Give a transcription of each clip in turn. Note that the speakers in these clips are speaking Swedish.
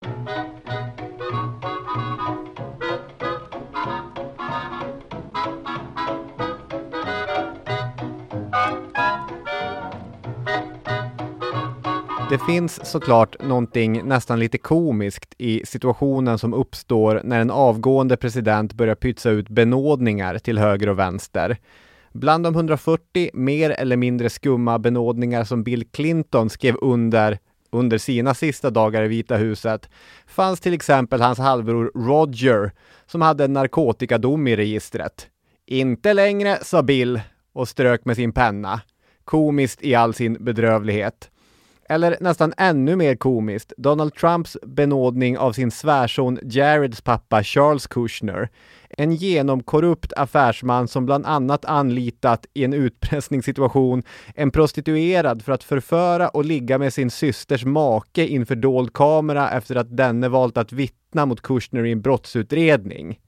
Det finns såklart någonting nästan lite komiskt i situationen som uppstår när en avgående president börjar pytsa ut benådningar till höger och vänster. Bland de 140 mer eller mindre skumma benådningar som Bill Clinton skrev under sina sista dagar i Vita huset fanns till exempel hans halvbror Roger som hade en narkotikadom i registret. Inte längre, sa Bill och strök med sin penna. Komiskt i all sin bedrövlighet. Eller nästan ännu mer komiskt, Donald Trumps benådning av sin svärson Jareds pappa Charles Kushner. En genomkorrupt affärsman som bland annat anlitat i en utpressningssituation en prostituerad för att förföra och ligga med sin systers make inför dold kamera efter att denne valt att vittna mot Kushner i en brottsutredning.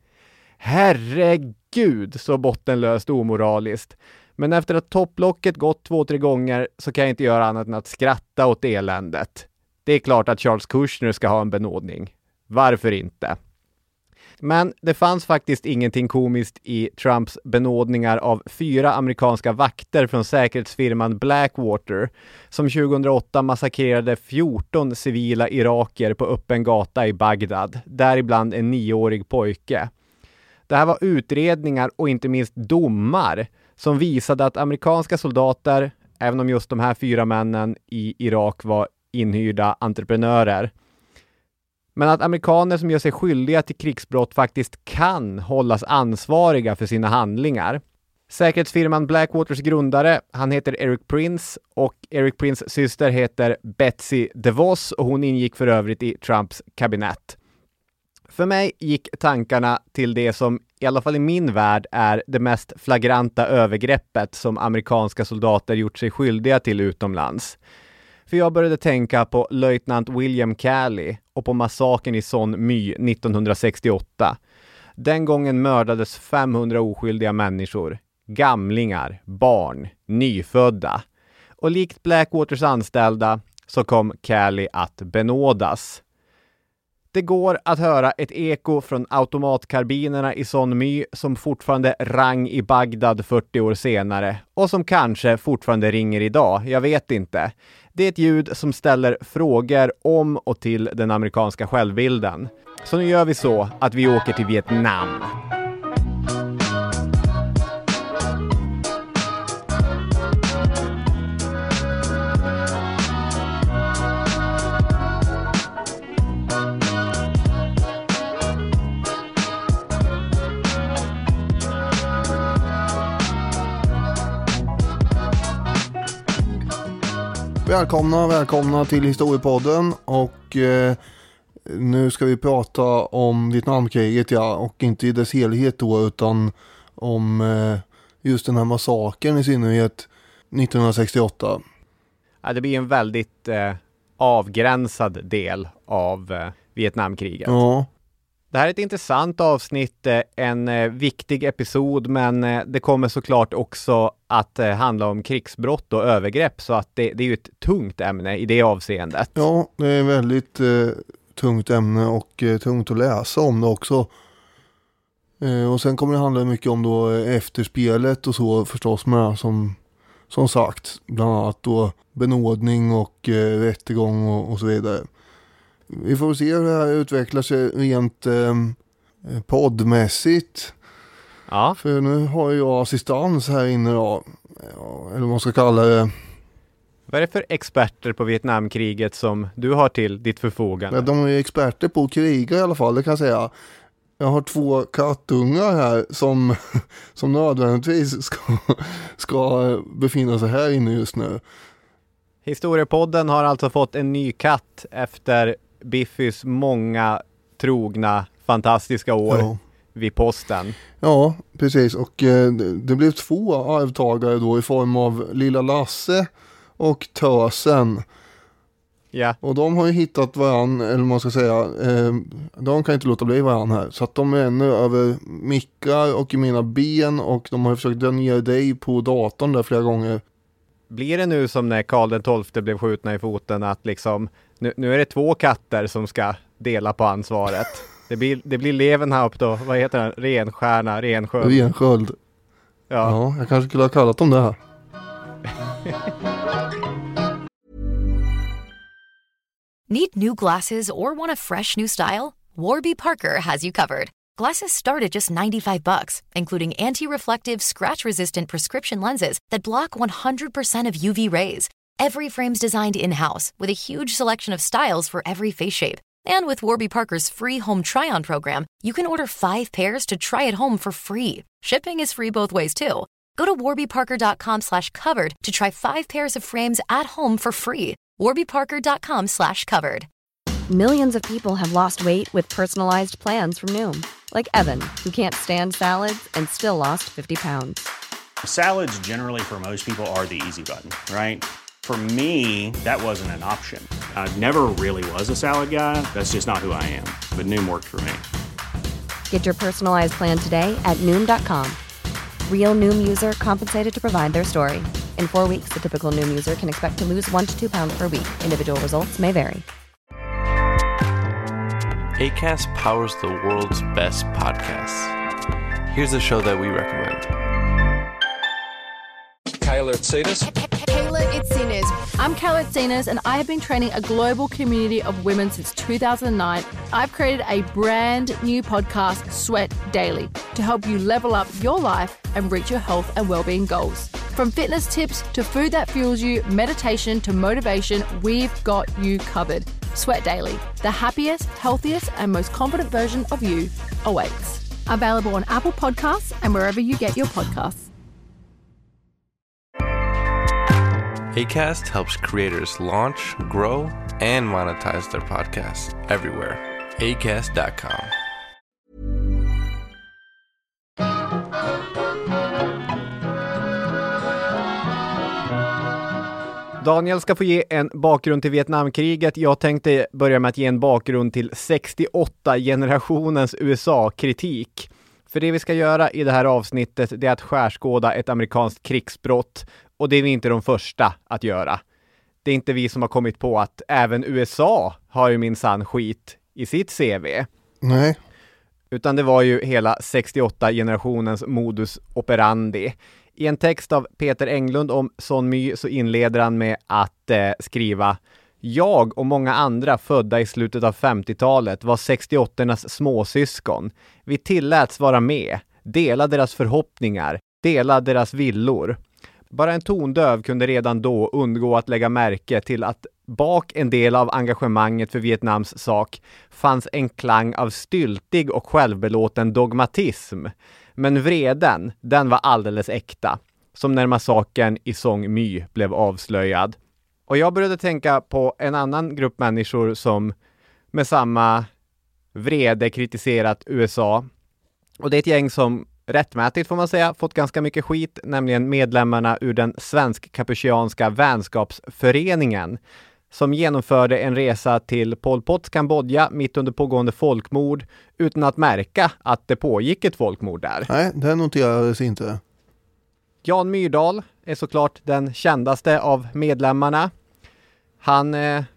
Herregud, så bottenlöst omoraliskt. Men efter att topplocket gått 2-3 gånger så kan jag inte göra annat än att skratta åt eländet. Det är klart att Charles Kushner ska ha en benådning. Varför inte? Men det fanns faktiskt ingenting komiskt i Trumps benådningar av 4 amerikanska vakter från säkerhetsfirman Blackwater som 2008 massakrerade 14 civila iraker på öppen gata i Bagdad, däribland en 9-årig pojke. Det här var utredningar och inte minst domar som visade att amerikanska soldater, även om just de här 4 männen i Irak var inhyrda entreprenörer, men att amerikaner som gör sig skyldiga till krigsbrott faktiskt kan hållas ansvariga för sina handlingar. Säkerhetsfirman Blackwaters grundare, han heter Eric Prince och Eric Prince syster heter Betsy DeVos och hon ingick för övrigt i Trumps kabinett. För mig gick tankarna till det som i alla fall i min värld är det mest flagranta övergreppet som amerikanska soldater gjort sig skyldiga till utomlands. För jag började tänka på löjtnant William Calley och på massakern i Son My 1968. Den gången mördades 500 oskyldiga människor, gamlingar, barn, nyfödda. Och likt Blackwaters anställda så kom Calley att benådas. Det går att höra ett eko från automatkarbinerna i Son My som fortfarande rang i Bagdad 40 år senare och som kanske fortfarande ringer idag, jag vet inte. Det är ett ljud som ställer frågor om och till den amerikanska självbilden. Så nu gör vi så att vi åker till Vietnam. Välkomna till Historiepodden och nu ska vi prata om Vietnamkriget, och inte i dess helhet då, utan om just den här massakern i synnerhet 1968. Ja, det blir en väldigt avgränsad del av Vietnamkriget. Ja. Det här är ett intressant avsnitt, en viktig episod, men det kommer såklart också att handla om krigsbrott och övergrepp, så att det är ju ett tungt ämne i det avseendet. Ja, det är väldigt tungt ämne och tungt att läsa om det också. Och sen kommer det handla mycket om då efterspelet och så förstås med, som sagt, bland annat då benådning och rättegång och så vidare. Vi får se hur det här utvecklar sig rent poddmässigt. Ja. För nu har jag assistans här inne då. Eller vad man ska kalla det. Vad är det för experter på Vietnamkriget som du har till ditt förfogande? Ja, de är experter på kriga i alla fall, det kan jag säga. Jag har 2 kattungar här som nödvändigtvis ska befinna sig här inne just nu. Historiepodden har alltså fått en ny katt efter Biffys många trogna, fantastiska år vid posten. Ja, precis. Och det blev 2 arvtagare då i form av Lilla Lasse och Tösen. Ja. Och de har ju hittat varann, eller man ska säga, de kan inte låta bli varann här. Så att de är ännu över mickar och i mina ben, och de har försökt dra ner dig på datorn där flera gånger. Blir det nu som när Karl XII blev skjutna i foten, att liksom Nu är det 2 katter som ska dela på ansvaret. Det blir Levenhaupt då. Vad heter den? Renstjärna, Rensköld. Rensköld. Ja, jag kanske skulle ha kallat dem det här. Need new glasses or want a fresh new style? Warby Parker has you covered. Glasses start at just $95, including anti-reflective, scratch-resistant prescription lenses that block 100% of UV rays. Every frame's designed in-house with a huge selection of styles for every face shape. And with Warby Parker's free home try-on program, you can order 5 pairs to try at home for free. Shipping is free both ways, too. Go to warbyparker.com/covered to try 5 pairs of frames at home for free. warbyparker.com/covered. Millions of people have lost weight with personalized plans from Noom. Like Evan, who can't stand salads and still lost 50 pounds. Salads generally for most people are the easy button, right? For me, that wasn't an option. I never really was a salad guy. That's just not who I am. But Noom worked for me. Get your personalized plan today at Noom.com. Real Noom user compensated to provide their story. In 4 weeks, the typical Noom user can expect to lose 1 to 2 pounds per week. Individual results may vary. Acast powers the world's best podcasts. Here's a show that we recommend. Kayla Itsinas. Kayla Itsinas. I'm Kayla Itsinas, and I have been training a global community of women since 2009. I've created a brand new podcast, Sweat Daily, to help you level up your life and reach your health and well-being goals. From fitness tips to food that fuels you, meditation to motivation, we've got you covered. Sweat Daily, the happiest, healthiest, and most confident version of you awaits. Available on Apple Podcasts and wherever you get your podcasts. Acast helps creators launch, grow, and monetize their podcasts everywhere. Acast.com. Daniel ska få ge en bakgrund till Vietnamkriget. Jag tänkte börja med att ge en bakgrund till 68-generationens USA-kritik. För det vi ska göra i det här avsnittet, det är att skärskåda ett amerikanskt krigsbrott. Och det är vi inte de första att göra. Det är inte vi som har kommit på att även USA har ju minsann skit i sitt CV. Nej. Utan det var ju hela 68-generationens modus operandi. I en text av Peter Englund om Son My så inleder han med att skriva: Jag och många andra födda i slutet av 50-talet var 68-ornas småsyskon. Vi tilläts vara med, dela deras förhoppningar, dela deras villor. Bara en tondöv kunde redan då undgå att lägga märke till att bak en del av engagemanget för Vietnams sak fanns en klang av styltig och självbelåten dogmatism. Men vreden, den var alldeles äkta. Som när massakern i Song My blev avslöjad. Och jag började tänka på en annan grupp människor som med samma vrede kritiserat USA. Och det är ett gäng som rättmätigt får man säga fått ganska mycket skit, nämligen medlemmarna ur den svensk-kapuchianska vänskapsföreningen som genomförde en resa till Pol Pots Kambodja mitt under pågående folkmord utan att märka att det pågick ett folkmord där. Nej, det noterades inte. Jan Myrdal är såklart den kändaste av medlemmarna. Han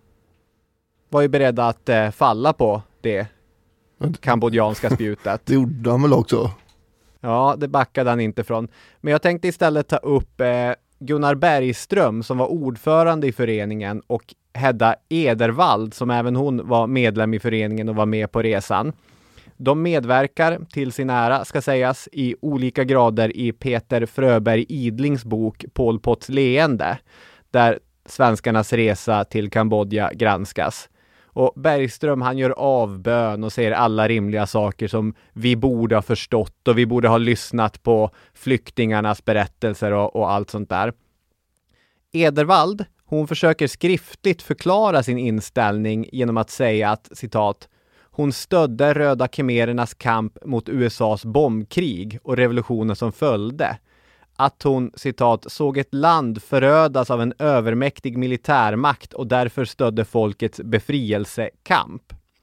var ju beredd att falla på det kambodjanska spjutet. Det gjorde han väl också? Ja, det backade han inte från. Men jag tänkte istället ta upp Gunnar Bergström som var ordförande i föreningen och Hedda Edervald som även hon var medlem i föreningen och var med på resan. De medverkar till sin ära, ska sägas, i olika grader i Peter Fröberg Idlings bok Pol Pots leende, där svenskarnas resa till Kambodja granskas. Och Bergström han gör avbön och säger alla rimliga saker som vi borde ha förstått och vi borde ha lyssnat på flyktingarnas berättelser och allt sånt där. Edervald, hon försöker skriftligt förklara sin inställning genom att säga att, citat, hon stödde röda khmerernas kamp mot USAs bombkrig och revolutionen som följde. Att hon, citat, såg ett land förödas av en övermäktig militärmakt och därför stödde folkets befrielsekamp.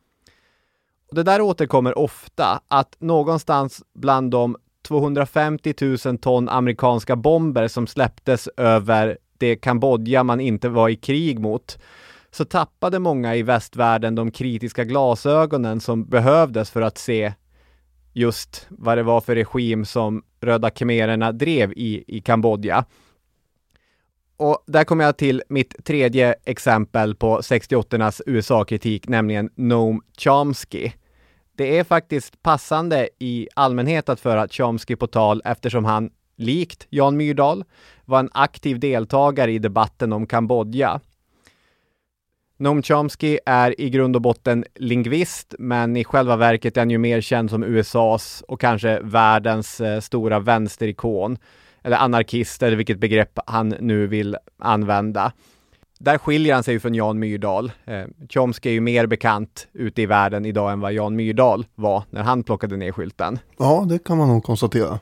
Och det där återkommer ofta, att någonstans bland de 250 000 ton amerikanska bomber som släpptes över det Kambodja man inte var i krig mot, så tappade många i västvärlden de kritiska glasögonen som behövdes för att se just vad det var för regim som Röda khmererna drev i Kambodja. Och där kommer jag till mitt tredje exempel på 68-ornas USA-kritik, nämligen Noam Chomsky. Det är faktiskt passande i allmänhet att föra Chomsky på tal eftersom han, likt Jan Myrdal, var en aktiv deltagare i debatten om Kambodja. Noam Chomsky är i grund och botten lingvist, men i själva verket är han ju mer känd som USAs och kanske världens stora vänsterikon, eller anarkist, eller vilket begrepp han nu vill använda. Där skiljer han sig från Jan Myrdal. Chomsky är ju mer bekant ute i världen idag än vad Jan Myrdal var när han plockade ner skylten. Ja, det kan man nog konstatera.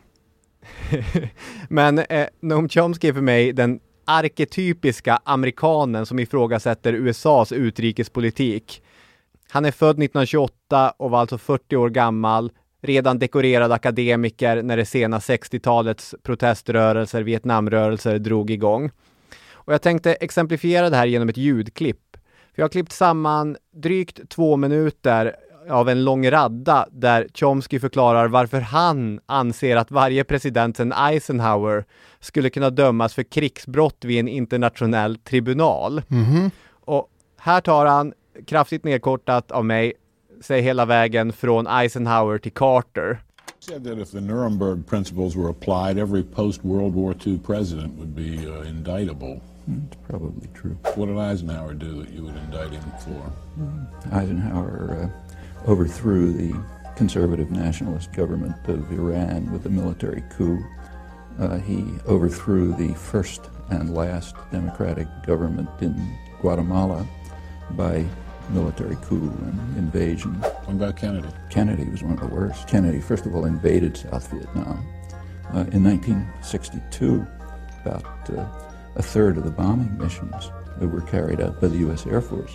Men Noam Chomsky är för mig den arketypiska amerikanen som ifrågasätter USAs utrikespolitik. Han är född 1928 och var alltså 40 år gammal, redan dekorerad akademiker när det sena 60-talets proteströrelser, Vietnamrörelser drog igång. Och jag tänkte exemplifiera det här genom ett ljudklipp. För jag har klippt samman drygt 2 minuter av en lång radda där Chomsky förklarar varför han anser att varje president sedan Eisenhower skulle kunna dömas för krigsbrott vid en internationell tribunal. Och här tar han, kraftigt nedkortat av mig, sig hela vägen från Eisenhower till Carter. Said that if the Nuremberg principles were applied, every post-World War II president would be indictable. It's probably true. What did Eisenhower do that you would indict him for? Eisenhower overthrew the conservative nationalist government of Iran with a military coup. He overthrew the first and last democratic government in Guatemala by military coup and invasion. What about Kennedy? Kennedy was one of the worst. Kennedy, first of all, invaded South Vietnam. In 1962, about a third of the bombing missions that were carried out by the U.S. Air Force.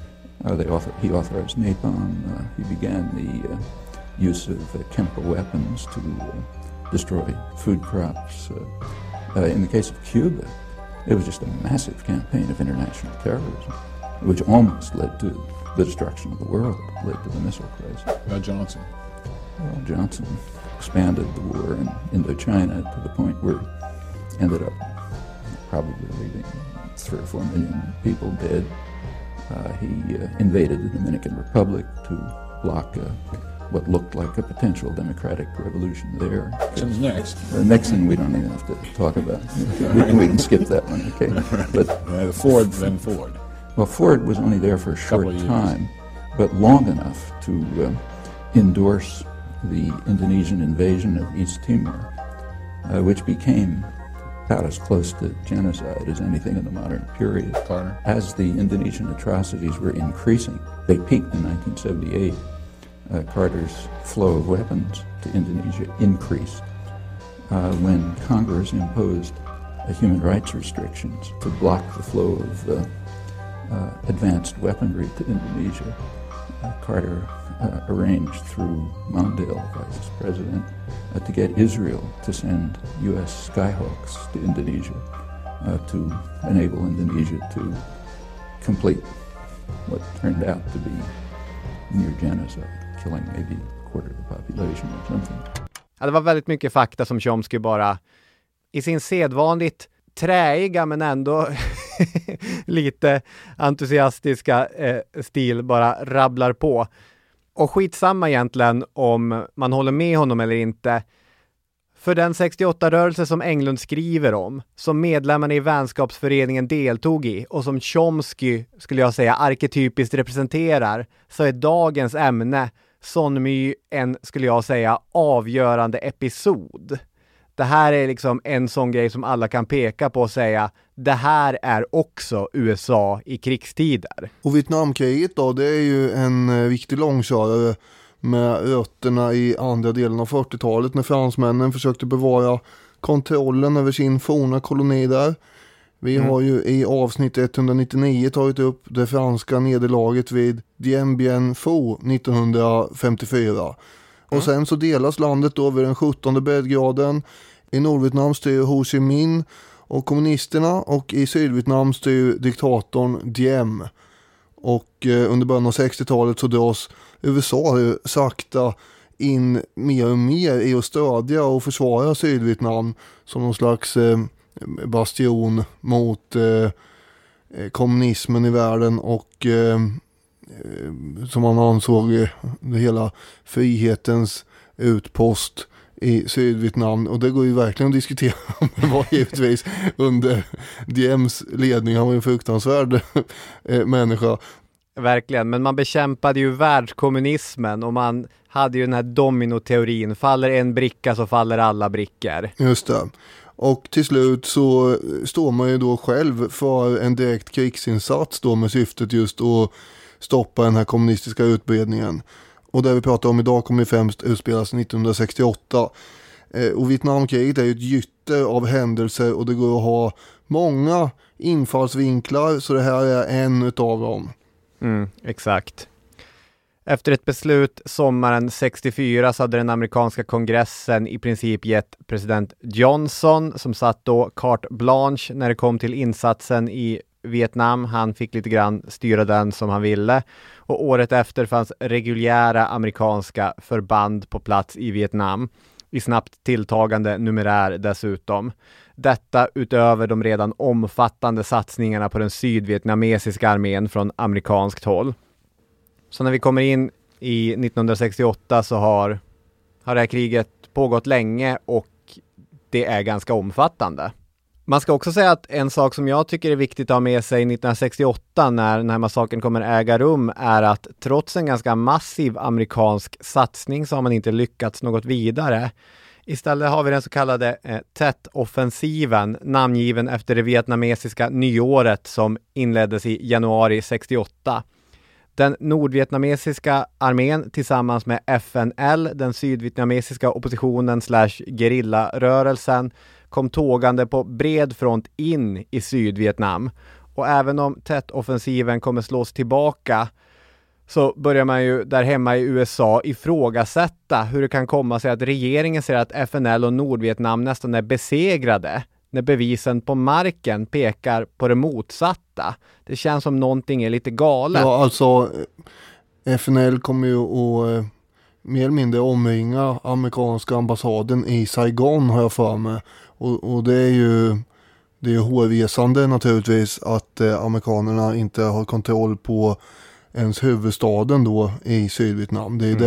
He authorized napalm. He began the use of chemical weapons to destroy food crops. In the case of Cuba, it was just a massive campaign of international terrorism, which almost led to the destruction of the world, led to the missile crisis. About Johnson? Well, Johnson expanded the war in Indochina to the point where it ended up probably leaving 3 or 4 million people dead. He invaded the Dominican Republic to block what looked like a potential democratic revolution there. Who's next? Nixon, we don't even have to talk about. We can skip that one, okay? But Ford, then Ford. Well, Ford was only there for a short time, but long enough to endorse the Indonesian invasion of East Timor, which became about as close to genocide as anything in the modern period. Carter. As the Indonesian atrocities were increasing, they peaked in 1978. Carter's flow of weapons to Indonesia increased when Congress imposed human rights restrictions to block the flow of advanced weaponry to Indonesia. Carter arranged through Mondale, vice president, to get Israel to send U.S. Skyhawks to Indonesia to enable Indonesia to complete what turned out to be near genocide, killing maybe a quarter of the population or something. Ja, det var väldigt mycket fakta som Chomsky bara i sin sedvanligt träiga men ändå lite entusiastiska stil bara rabblar på. Och skitsamma egentligen om man håller med honom eller inte. För den 68-rörelse som Englund skriver om, som medlemmarna i vänskapsföreningen deltog i och som Chomsky, skulle jag säga, arketypiskt representerar, så är dagens ämne Son My en, skulle jag säga, avgörande episod. Det här är liksom en sån grej som alla kan peka på och säga, det här är också USA i krigstider. Och Vietnamkriget då, det är ju en viktig långkörare med rötterna i andra delen av 40-talet när fransmännen försökte bevara kontrollen över sin forna koloni där. Vi har ju i avsnitt 199 tagit upp det franska nederlaget vid Dien Bien Phu 1954. Och sen så delas landet då vid den 17:e breddgraden. I Nordvietnam styr Ho Chi Minh och kommunisterna, och i Sydvietnam styr diktatorn Diem. Och under början av 60-talet så dras USA sakta in mer och mer i att stödja och försvara Sydvietnam som någon slags bastion mot kommunismen i världen och som man ansåg det hela frihetens utpost i Sydvietnam. Och det går ju verkligen att diskutera om det var givetvis under Diems ledning. Han var ju en fruktansvärd människa. Verkligen, men man bekämpade ju världskommunismen och man hade ju den här dominoteorin. Faller en bricka så faller alla brickor. Just det. Och till slut så står man ju då själv för en direkt krigsinsats då med syftet just att stoppa den här kommunistiska utbredningen. Och det vi pratar om idag kommer främst utspelas 1968. Och Vietnamkriget är ju ett gytter av händelser och det går att ha många infallsvinklar, så det här är en utav dem. Exakt. Efter ett beslut sommaren 64 så hade den amerikanska kongressen i princip gett president Johnson, som satt då carte blanche när det kom till insatsen i Vietnam. Han fick lite grann styra den som han ville. Och året efter fanns reguljära amerikanska förband på plats i Vietnam. I snabbt tilltagande numerär dessutom. Detta utöver de redan omfattande satsningarna på den sydvietnamesiska armén från amerikanskt håll. Så när vi kommer in i 1968 så har det här kriget pågått länge och det är ganska omfattande. Man ska också säga att en sak som jag tycker är viktigt att ha med sig 1968 när den här massakern kommer äga rum är att trots en ganska massiv amerikansk satsning så har man inte lyckats något vidare. Istället har vi den så kallade Tet-offensiven, namngiven efter det vietnamesiska nyåret som inleddes i januari 68. Den nordvietnamesiska armén tillsammans med FNL, den sydvietnamesiska oppositionen /gerillarörelsen, kom tågande på bred front in i Sydvietnam. Och även om Tet-offensiven kommer slås tillbaka så börjar man ju där hemma i USA ifrågasätta hur det kan komma sig att regeringen säger att FNL och Nordvietnam nästan är besegrade när bevisen på marken pekar på det motsatta. Det känns som någonting är lite galet. Ja, alltså FNL kommer ju att mer eller mindre omringa amerikanska ambassaden i Saigon, har jag för mig. Och det är ju hårresande naturligtvis att amerikanerna inte har kontroll på ens huvudstaden då i Sydvietnam. Det är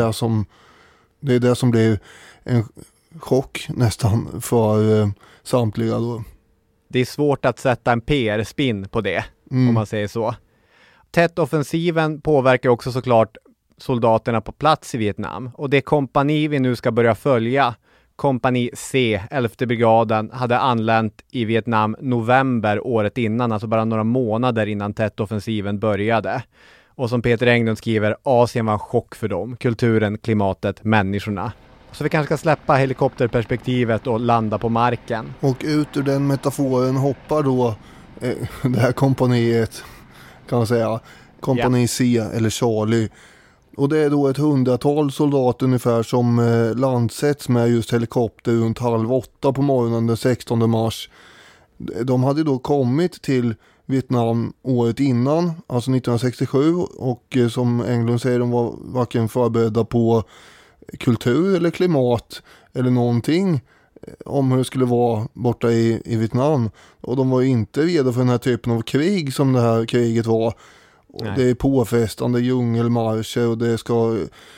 det som blir en chock nästan för samtliga då. Det är svårt att sätta en PR-spin på det, om man säger så. Tet-offensiven påverkar också såklart soldaterna på plats i Vietnam. Och det kompani vi nu ska börja följa, kompani C, 11:e brigaden, hade anlänt i Vietnam november året innan, alltså bara några månader innan Tet-offensiven började. Och som Peter Englund skriver, Asien var en chock för dem. Kulturen, klimatet, människorna. Så vi kanske ska släppa helikopterperspektivet och landa på marken. Och ut ur den metaforen hoppar då det här kompaniet, kan man säga. Kompani C eller Charlie. Och det är då ett 100-tal soldater ungefär som landsätts med just helikopter runt 7:30 på morgonen den 16 mars. De hade då kommit till Vietnam året innan, alltså 1967, och som Englund säger, de var varken förberedda på kultur eller klimat eller någonting om hur det skulle vara borta i Vietnam. Och de var ju inte redo för den här typen av krig som det här kriget var. Och det är påfrestande djungelmarscher och det ska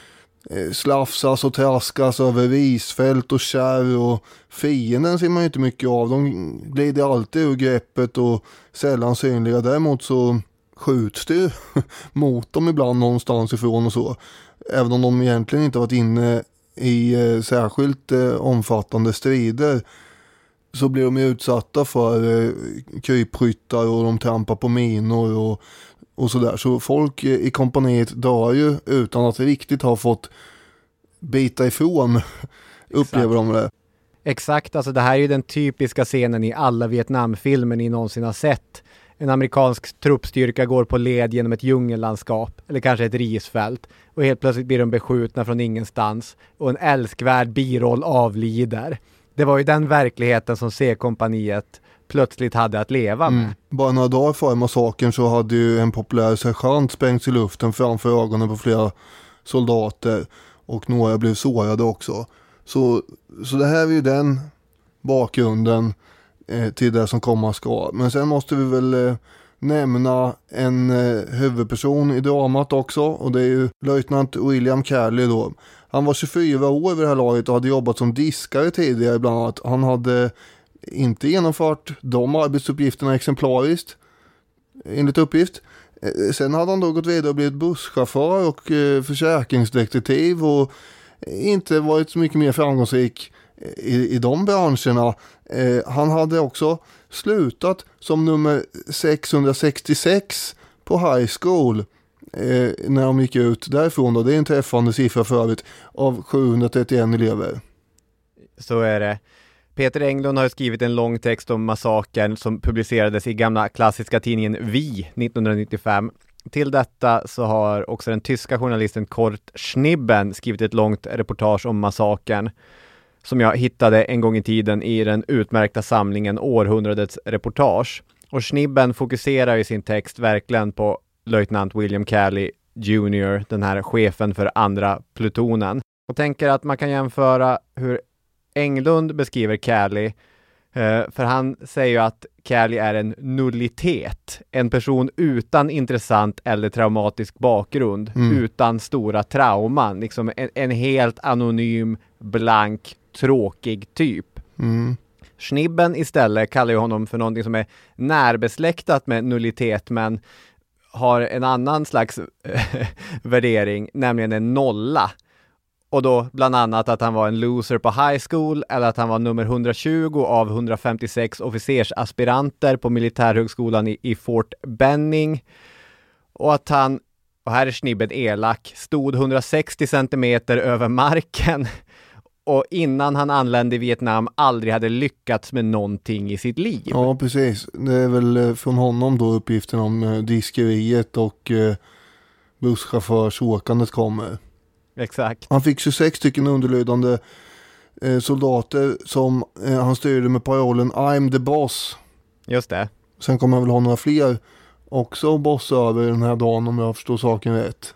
slafsas och traskas över risfält och kärr, och fienden ser man ju inte mycket av. De glider alltid ur greppet och sällan synliga. Däremot så skjuts det mot dem ibland någonstans ifrån och så. Även om de egentligen inte varit inne i särskilt omfattande strider, så blir de utsatta för krypskyttar och de trampar på minor och sådär. Så folk i kompaniet dör ju utan att riktigt ha fått bita ifrån, upplever de det. Exakt, alltså det här är ju den typiska scenen i alla Vietnamfilmer ni någonsin har sett. En amerikansk truppstyrka går på led genom ett djungellandskap eller kanske ett risfält och helt plötsligt blir de beskjutna från ingenstans och en älskvärd biroll avlider. Det var ju den verkligheten som C-kompaniet plötsligt hade att leva med. Bara några dagar före massakern så hade ju en populär sergeant sprängts i luften framför ögonen på flera soldater och några blev sårade också. Så det här är ju den bakgrunden till det som komma ska. Men sen måste vi väl nämna en huvudperson i dramat också, och det är ju löjtnant William Calley då. Han var 24 år vid det här laget och hade jobbat som diskare tidigare bland annat. Han hade inte genomfört de arbetsuppgifterna exemplariskt enligt uppgift. Sen hade han då gått vidare och blivit busschaufför och försäkringsdetektiv och inte varit så mycket mer framgångsrik i de branscherna. Han hade också slutat som nummer 666 på high school när de gick ut därifrån då. Det är en träffande siffra för övrigt av 731 elever. Så är det. Peter Englund har skrivit en lång text om massakern som publicerades i gamla klassiska tidningen Vi 1995. Till detta så har också den tyska journalisten Kurt Schnibben skrivit ett långt reportage om massakern som jag hittade en gång i tiden i den utmärkta samlingen Århundradets reportage. Och Schnibben fokuserar i sin text verkligen på löjtnant William Calley Jr., den här chefen för andra plutonen. Och tänker att man kan jämföra hur Englund beskriver Calley, för han säger ju att Calley är en nullitet, en person utan intressant eller traumatisk bakgrund, utan stora trauman, liksom en helt anonym, blank, tråkig typ. Schnibben istället kallar ju honom för någonting som är närbesläktat med nullitet, men har en annan slags värdering, nämligen en nolla. Och då bland annat att han var en loser på high school, eller att han var nummer 120 av 156 officersaspiranter på militärhögskolan i Fort Benning. Och att han, och här är Schnibben elak, stod 160 centimeter över marken och innan han anlände i Vietnam aldrig hade lyckats med någonting i sitt liv. Ja, precis. Det är väl från honom då uppgiften om diskeriet och busschaufförsåkandet kommer. Exakt. Han fick 26 stycken underlydande soldater som han styrde med parollen I'm the boss. Just det. Sen kommer han väl ha några fler också bossa över den här dagen om jag förstår saken rätt.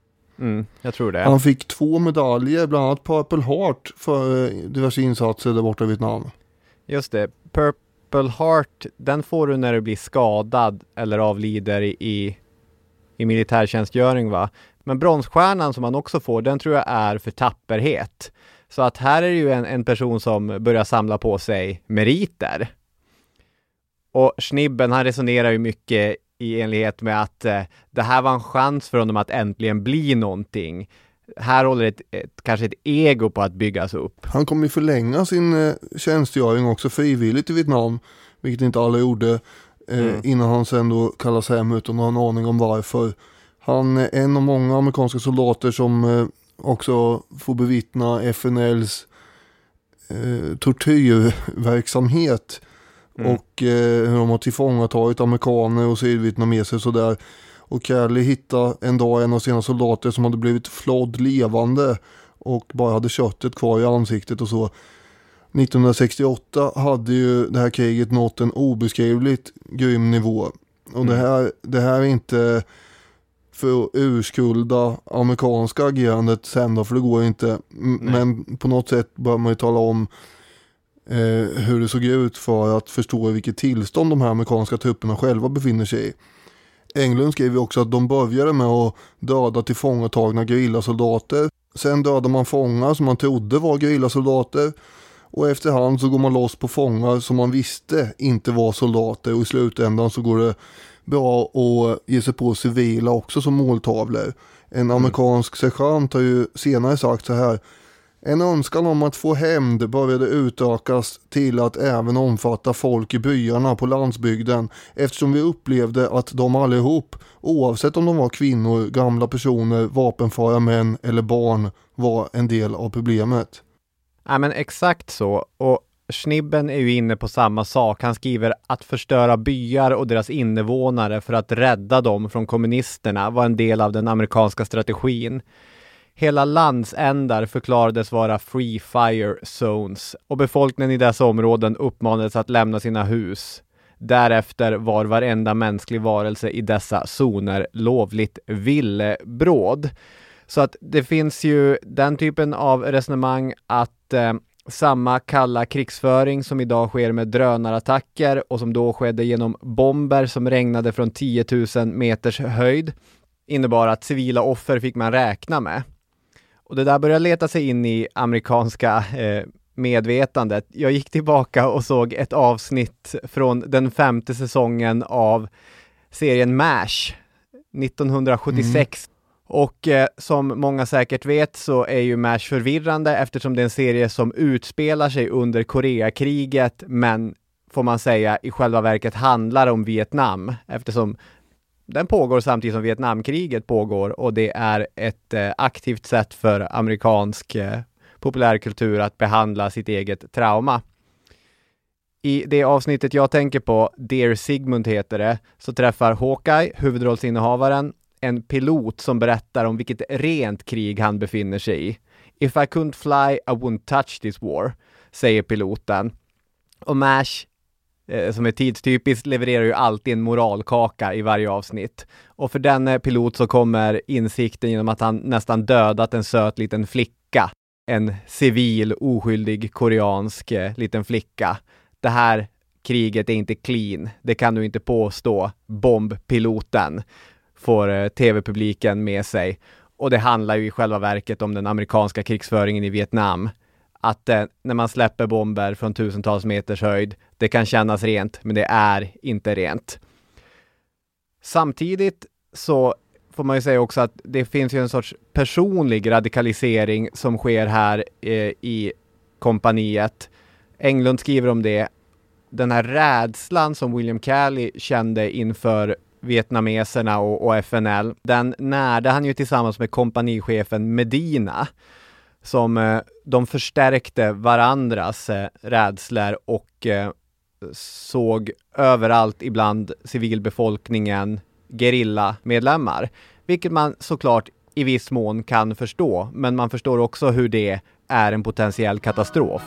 Jag tror det. Han fick 2 medaljer, bland annat Purple Heart för diverse insatser där borta i Vietnam. Just det. Purple Heart, den får du när du blir skadad eller avlider i militärtjänstgöring, va? Men bronsstjärnan som man också får, den tror jag är för tapperhet. Så att här är ju en person som börjar samla på sig meriter. Och Schnibben, han resonerar ju mycket i enlighet med att det här var en chans för honom att äntligen bli någonting. Här håller kanske ett ego på att byggas upp. Han kommer ju förlänga sin tjänstgöring också frivilligt i Vietnam, vilket inte alla gjorde, innan han sen då kallas hem utan att ha en aning om varför. Han är en av många amerikanska soldater som också får bevittna FNLs tortyrverksamhet och hur de har tillfångatagit amerikaner och sydvietnameser och sådär. Och Calley hittade en dag en av sina soldater som hade blivit flådd levande och bara hade köttet kvar i ansiktet och så. 1968 hade ju det här kriget nått en obeskrivligt grym nivå. Och det här är inte för att urskulda amerikanska agerandet sen då, för det går inte. Men på något sätt bör man ju tala om hur det såg ut för att förstå vilket tillstånd de här amerikanska trupperna själva befinner sig i. Englund skrev också att de började med att döda tillfångatagna gerillasoldater. Sen dödade man fångar som man trodde var gerillasoldater. Och efterhand så går man loss på fångar som man visste inte var soldater. Och i slutändan så går det bra att ge sig på civila också som måltavlor. En amerikansk sergeant har ju senare sagt så här: en önskan om att få hämnd började utökas till att även omfatta folk i byarna på landsbygden, eftersom vi upplevde att de allihop, oavsett om de var kvinnor, gamla personer, vapenföra män eller barn, var en del av problemet. Ja, men exakt så. Och Schnibben är ju inne på samma sak. Han skriver att förstöra byar och deras invånare för att rädda dem från kommunisterna var en del av den amerikanska strategin. Hela landsändar förklarades vara free fire zones och befolkningen i dessa områden uppmanades att lämna sina hus. Därefter var varenda mänsklig varelse i dessa zoner lovligt villebråd. Så att det finns ju den typen av resonemang att samma kalla krigsföring som idag sker med drönarattacker och som då skedde genom bomber som regnade från 10 000 meters höjd innebar att civila offer fick man räkna med. Och det där började leta sig in i amerikanska medvetandet. Jag gick tillbaka och såg ett avsnitt från den 5:e säsongen av serien MASH 1976. Och som många säkert vet så är ju MASH förvirrande eftersom det är en serie som utspelar sig under Koreakriget men får man säga i själva verket handlar om Vietnam eftersom den pågår samtidigt som Vietnamkriget pågår och det är ett aktivt sätt för amerikansk populärkultur att behandla sitt eget trauma. I det avsnittet jag tänker på, Dear Sigmund heter det, så träffar Hawkeye, huvudrollsinnehavaren, en pilot som berättar om vilket rent krig han befinner sig i. If I couldn't fly, I wouldn't touch this war, säger piloten. Och MASH, som är tidstypiskt, levererar ju alltid en moralkaka i varje avsnitt. Och för den pilot så kommer insikten genom att han nästan dödat en söt liten flicka. En civil, oskyldig, koreansk liten flicka. Det här kriget är inte clean. Det kan du inte påstå. Bombpiloten får tv-publiken med sig. Och det handlar ju i själva verket om den amerikanska krigsföringen i Vietnam. Att när man släpper bomber från tusentals meters höjd, det kan kännas rent, men det är inte rent. Samtidigt så får man ju säga också att det finns ju en sorts personlig radikalisering som sker här i kompaniet. Englund skriver om det. Den här rädslan som William Calley kände inför vietnameserna och FNL, den närde han ju tillsammans med kompanichefen Medina, som de förstärkte varandras rädslor och såg överallt ibland civilbefolkningen gerillamedlemmar, vilket man såklart i viss mån kan förstå, men man förstår också hur det är en potentiell katastrof.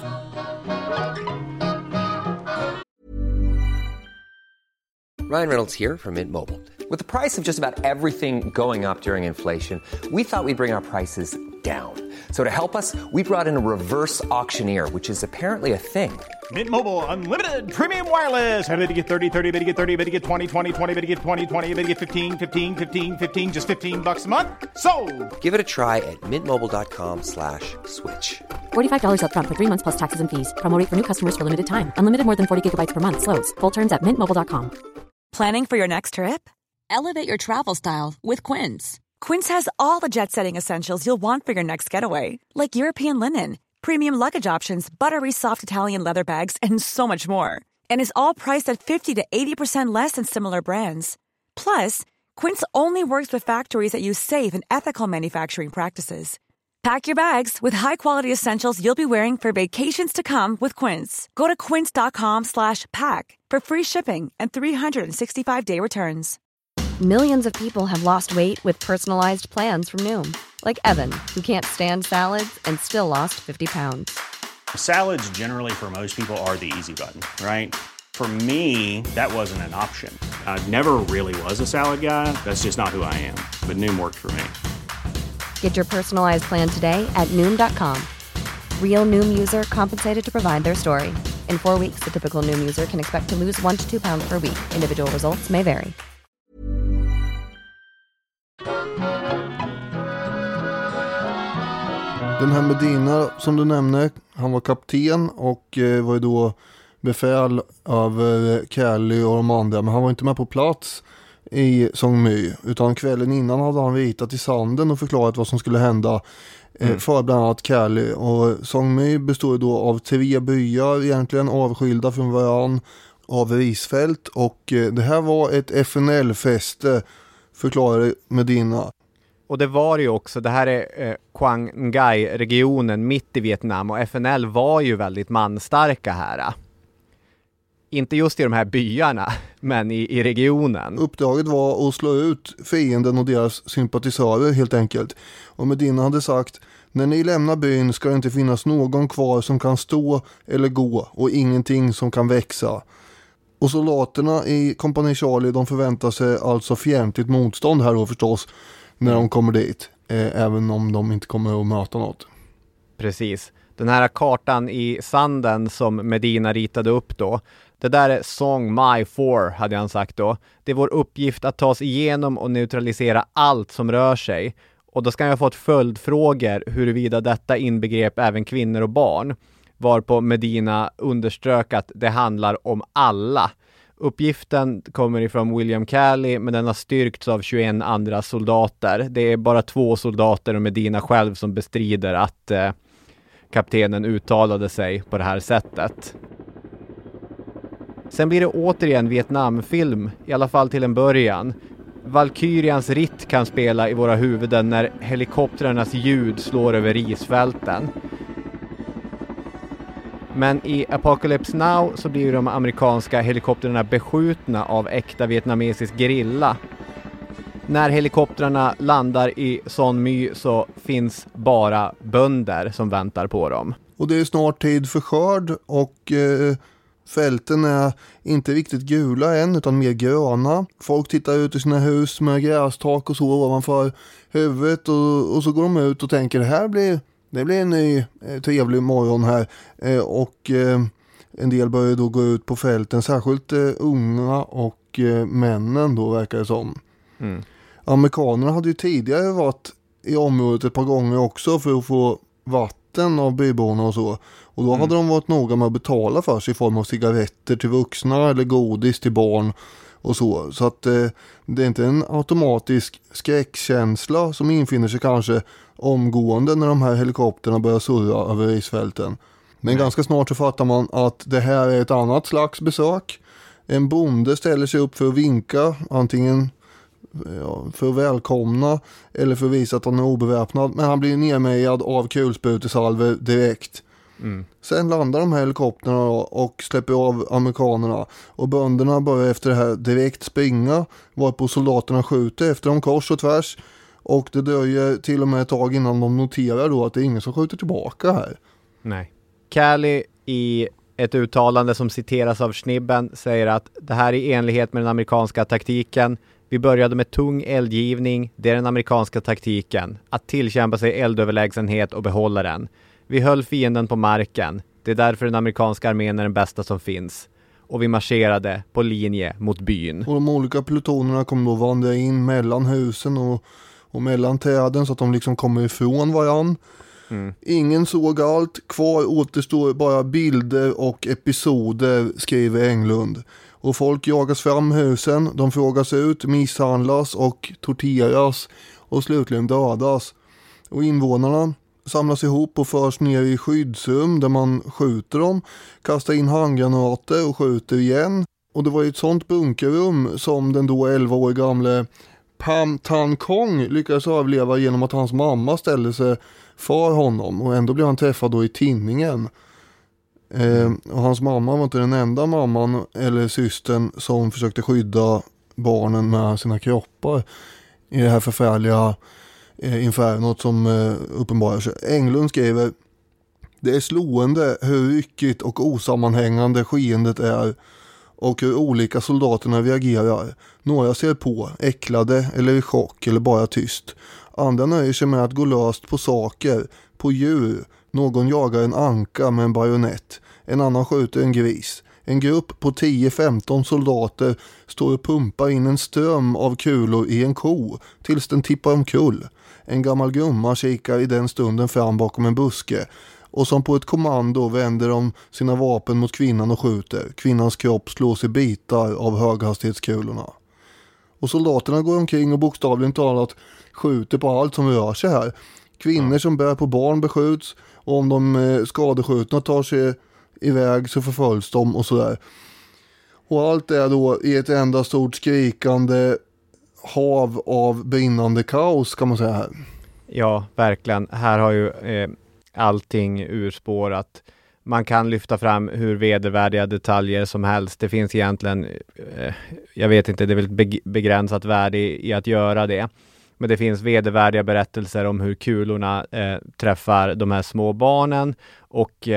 Ryan Reynolds here from Mint Mobile. With the price of just about everything going up during inflation, we thought we'd bring our prices down. So to help us, we brought in a reverse auctioneer, which is apparently a thing. Mint Mobile Unlimited Premium Wireless. How to get 30, 30, how to get 30, how to get 20, 20, 20, how to get 20, 20, how to get 15, 15, 15, 15, just $15 a month? Sold! Give it a try at mintmobile.com/switch. $45 up front for 3 months plus taxes and fees. Promo rate for new customers for limited time. Unlimited more than 40 gigabytes per month. Slows full terms at mintmobile.com. Planning for your next trip? Elevate your travel style with Quince. Quince has all the jet-setting essentials you'll want for your next getaway, like European linen, premium luggage options, buttery soft Italian leather bags, and so much more. And is all priced at 50 to 80% less than similar brands. Plus, Quince only works with factories that use safe and ethical manufacturing practices. Pack your bags with high-quality essentials you'll be wearing for vacations to come with Quince. Go to quince.com/pack for free shipping and 365-day returns. Millions of people have lost weight with personalized plans from Noom. Like Evan, who can't stand salads and still lost 50 pounds. Salads generally for most people are the easy button, right? For me, that wasn't an option. I never really was a salad guy. That's just not who I am. But Noom worked for me. Get your personalized plan today at Noom.com. Real Noom user compensated to provide their story. In 4 weeks, the typical Noom user can expect to lose 1 to 2 pounds per week. Individual results may vary. Den här Medina som du nämnde, han var kapten och var ju då befäl av Calley och de andra, men han var inte med på plats i Song My, utan kvällen innan hade han ritat i sanden och förklarat vad som skulle hända för bland annat Calley. Och Song My bestod då av 3 byar egentligen, avskilda från varann av risfält, och det här var ett FNL-fäste, förklarade Medina. Och det var ju också, det här är Quang Ngai-regionen mitt i Vietnam, och FNL var ju väldigt manstarka här. Inte just i de här byarna, men i regionen. Uppdraget var att slå ut fienden och deras sympatisörer helt enkelt. Och Medina hade sagt: när ni lämnar byn ska det inte finnas någon kvar som kan stå eller gå, och ingenting som kan växa. Och soldaterna i kompani Charlie, de förväntar sig alltså fientligt motstånd här då förstås när de kommer dit. Även om de inte kommer att möta något. Precis. Den här kartan i sanden som Medina ritade upp då. Det där är Song My 4 hade han sagt då. Det är vår uppgift att ta oss igenom och neutralisera allt som rör sig. Och då ska jag ha fått följdfrågor huruvida detta inbegrep även kvinnor och barn. Varpå Medina underströk att det handlar om alla. Uppgiften kommer ifrån William Calley, men den har styrkts av 21 andra soldater. Det är bara 2 soldater och Medina själv som bestrider att kaptenen uttalade sig på det här sättet. Sen blir det återigen Vietnamfilm, i alla fall till en början. Valkyrians ritt kan spela i våra huvuden när helikoptrarnas ljud slår över risfälten. Men i Apocalypse Now så blir de amerikanska helikoptrarna beskjutna av äkta vietnamesisk gerilla. När helikoptrarna landar i Son My så finns bara bönder som väntar på dem. Och det är snart tid för skörd och fälten är inte riktigt gula än utan mer gröna. Folk tittar ut i sina hus med grästak och så ovanför huvudet och så går de ut och tänker det blir en ny trevlig morgon här och en del börjar då gå ut på fälten, särskilt unga och männen då verkar det som. Mm. Amerikanerna hade ju tidigare varit i området ett par gånger också för att få vatten av byborna och så. Och då hade de varit noga med att betala för sig i form av cigaretter till vuxna eller godis till barn och så. Så att det är inte en automatisk skräckkänsla som infinner sig kanske omgående när de här helikopterna börjar surra över isfälten. Men ganska snart så fattar man att det här är ett annat slags besök. En bonde ställer sig upp för att vinka, antingen för att välkomna eller för att visa att han är obeväpnad. Men han blir nermejad av kulsprutesalver direkt. Mm. Sen landar de här helikopterna och släpper av amerikanerna. Och bönderna börjar efter det här direkt springa, varpå soldaterna skjuter efter dem kors och tvärs. Och det dröjer till och med ett tag innan de noterar då att det är ingen som skjuter tillbaka här. Nej. Calley i ett uttalande som citeras av Snibben säger att det här är i enlighet med den amerikanska taktiken. Vi började med tung eldgivning, det är den amerikanska taktiken. Att tillkämpa sig eldöverlägsenhet och behålla den. Vi höll fienden på marken. Det är därför den amerikanska armén är den bästa som finns. Och vi marscherade på linje mot byn. Och de olika plutonerna kommer då vandra in mellan husen och mellan träden så att de liksom kommer ifrån varann. Mm. Ingen såg allt. Kvar återstår bara bilder och episoder, skriver Englund. Och folk jagas fram husen, de frågas ut, misshandlas och torteras och slutligen dödas. Och invånarna samlas ihop och förs ner i skyddsrum där man skjuter dem, kastar in handgranater och skjuter igen. Och det var ju ett sånt bunkerrum som den då 11 år gamle Pham Thanh Kong lyckades överleva genom att hans mamma ställde sig för honom. Och ändå blev han träffad då i tinningen. Och hans mamma var inte den enda mamman eller systern som försökte skydda barnen med sina kroppar i det här förfärliga infernot som uppenbarar sig. Englund skriver: det är slående hur ryckigt och osammanhängande skeendet är och hur olika soldaterna reagerar. Några ser på, äcklade eller i chock eller bara tyst. Andra nöjer sig med att gå löst på saker, på djur. Någon jagar en anka med en bajonett. En annan skjuter en gris. En grupp på 10-15 soldater står och pumpar in en ström av kulor i en ko tills den tippar omkull. En gammal gumma kikar i den stunden fram bakom en buske och som på ett kommando vänder de sina vapen mot kvinnan och skjuter. Kvinnans kropp slås i bitar av höghastighetskulorna. Och soldaterna går omkring och bokstavligen talat skjuter på allt som rör sig här. Kvinnor som bär på barn beskjuts och om de skadeskjutna tar sig iväg så förföljs de och sådär. Och allt är då i ett enda stort skrikande hav av brinnande kaos kan man säga här. Ja, verkligen. Här har ju allting urspårat. Man kan lyfta fram hur vedervärdiga detaljer som helst. Det finns egentligen, jag vet inte, det är väl ett begränsat värde i att göra det. Men det finns vedervärdiga berättelser om hur kulorna träffar de här små barnen och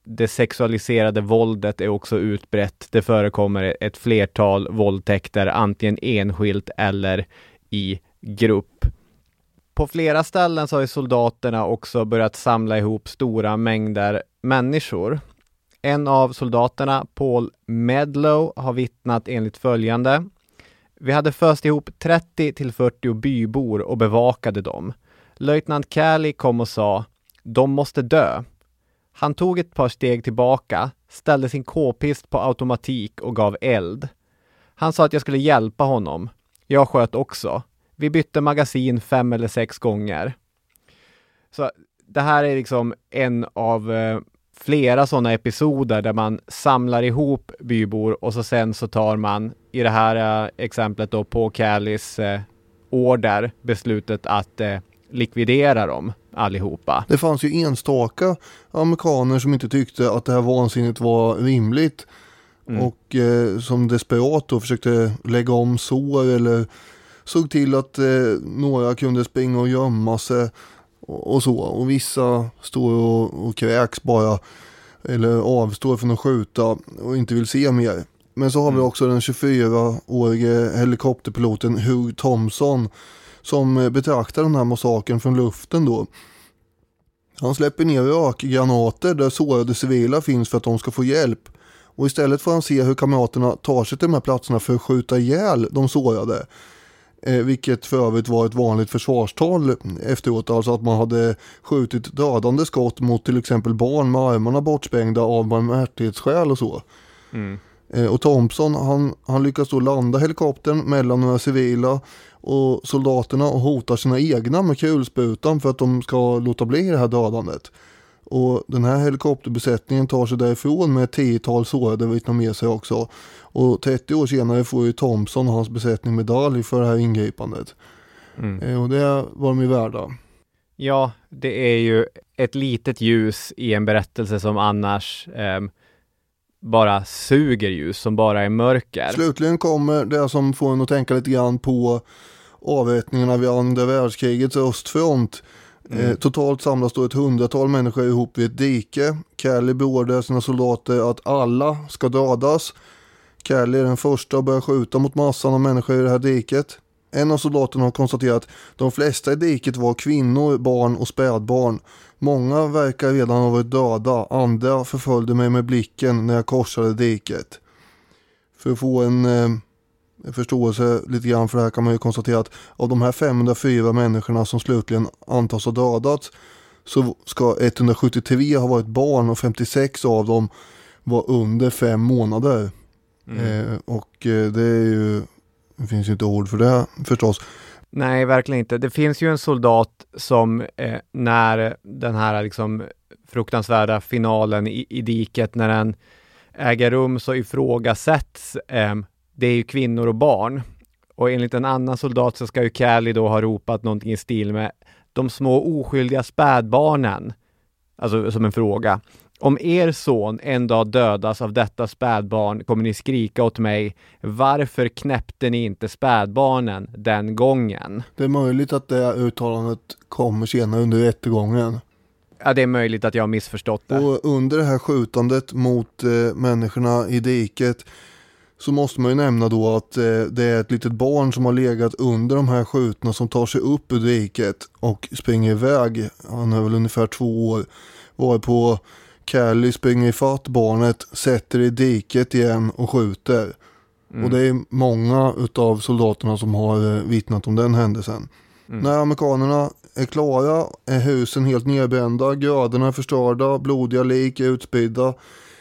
det sexualiserade våldet är också utbrett. Det förekommer ett flertal våldtäkter, antingen enskilt eller i grupp. På flera ställen så har ju soldaterna också börjat samla ihop stora mängder människor. En av soldaterna, Paul Medlow, har vittnat enligt följande. Vi hade föst ihop 30-40 bybor och bevakade dem. Löjtnant Calley kom och sa, de måste dö. Han tog ett par steg tillbaka, ställde sin k-pist på automatik och gav eld. Han sa att jag skulle hjälpa honom. Jag sköt också. Vi bytte magasin 5 eller 6 gånger. Så det här är liksom en av flera sådana episoder där man samlar ihop bybor och sen så tar man i det här exemplet då på Calleys order beslutet att likvidera dem allihopa. Det fanns ju enstaka amerikaner som inte tyckte att det här vansinnet var rimligt och som desperat då försökte lägga om sår eller såg till att några kunde springa och gömma sig och så. Och vissa står och kräks bara eller avstår från att skjuta och inte vill se mer. Men så har vi också den 24-årige helikopterpiloten Hugh Thompson som betraktar den här massakern från luften då. Han släpper ner rökgranater där sårade civila finns för att de ska få hjälp. Och istället får han se hur kamraterna tar sig till de här platserna för att skjuta ihjäl de sårade. Vilket för övrigt var ett vanligt försvarstal efteråt. Alltså att man hade skjutit dödande skott mot till exempel barn med armarna bortsprängda av barmhärtighetsskäl och så. Och Thompson han lyckas då landa helikoptern mellan några civila och soldaterna och hotar sina egna med kulsprutan för att de ska låta bli det här dödandet. Och den här helikopterbesättningen tar sig därifrån med 10-tal sårade vietnameser också. Och 30 år senare får ju Thompson och hans besättning medalj för det här ingripandet. Och det var de ju värda. Ja, det är ju ett litet ljus i en berättelse som annars bara suger ljus, som bara är mörker. Slutligen kommer det som får en att tänka lite grann på avrättningarna vid andra världskrigets östfront. Totalt samlas då ett 100-tal människor ihop vid ett dike. Calley beordrar sina soldater att alla ska dödas. Calley är den första att börja skjuta mot massan av människor i det här diket. En av soldaterna har konstaterat att de flesta i diket var kvinnor, barn och spädbarn. Många verkar redan ha varit döda. Andra förföljde mig med blicken när jag korsade diket. För att få en förståelse lite grann för det här kan man ju konstatera att av de här 504 människorna som slutligen antas ha dödats så ska 173 ha varit barn och 56 av dem var under 5 månader. Och det är ju, det finns ju inte ord för det förstås. Nej, verkligen inte. Det finns ju en soldat som när den här liksom fruktansvärda finalen i diket, när den äger rum, så ifrågasätts det är ju kvinnor och barn. Och enligt en annan soldat så ska ju Calley då ha ropat någonting i stil med de små oskyldiga spädbarnen. Alltså som en fråga. Om er son en dag dödas av detta spädbarn kommer ni skrika åt mig. Varför knäppte ni inte spädbarnen den gången? Det är möjligt att det uttalandet kommer senare under rättegången. Ja, det är möjligt att jag har missförstått det. Och under det här skjutandet mot människorna i diket så måste man ju nämna då att det är ett litet barn som har legat under de här skjutna som tar sig upp ur diket och springer iväg. Han är väl ungefär 2 år. Varpå Calley springer ifatt barnet, sätter i diket igen och skjuter. Och det är många utav soldaterna som har vittnat om den händelsen. När amerikanerna är klara är husen helt nedbrända, grödorna är förstörda, blodiga lik är utspridda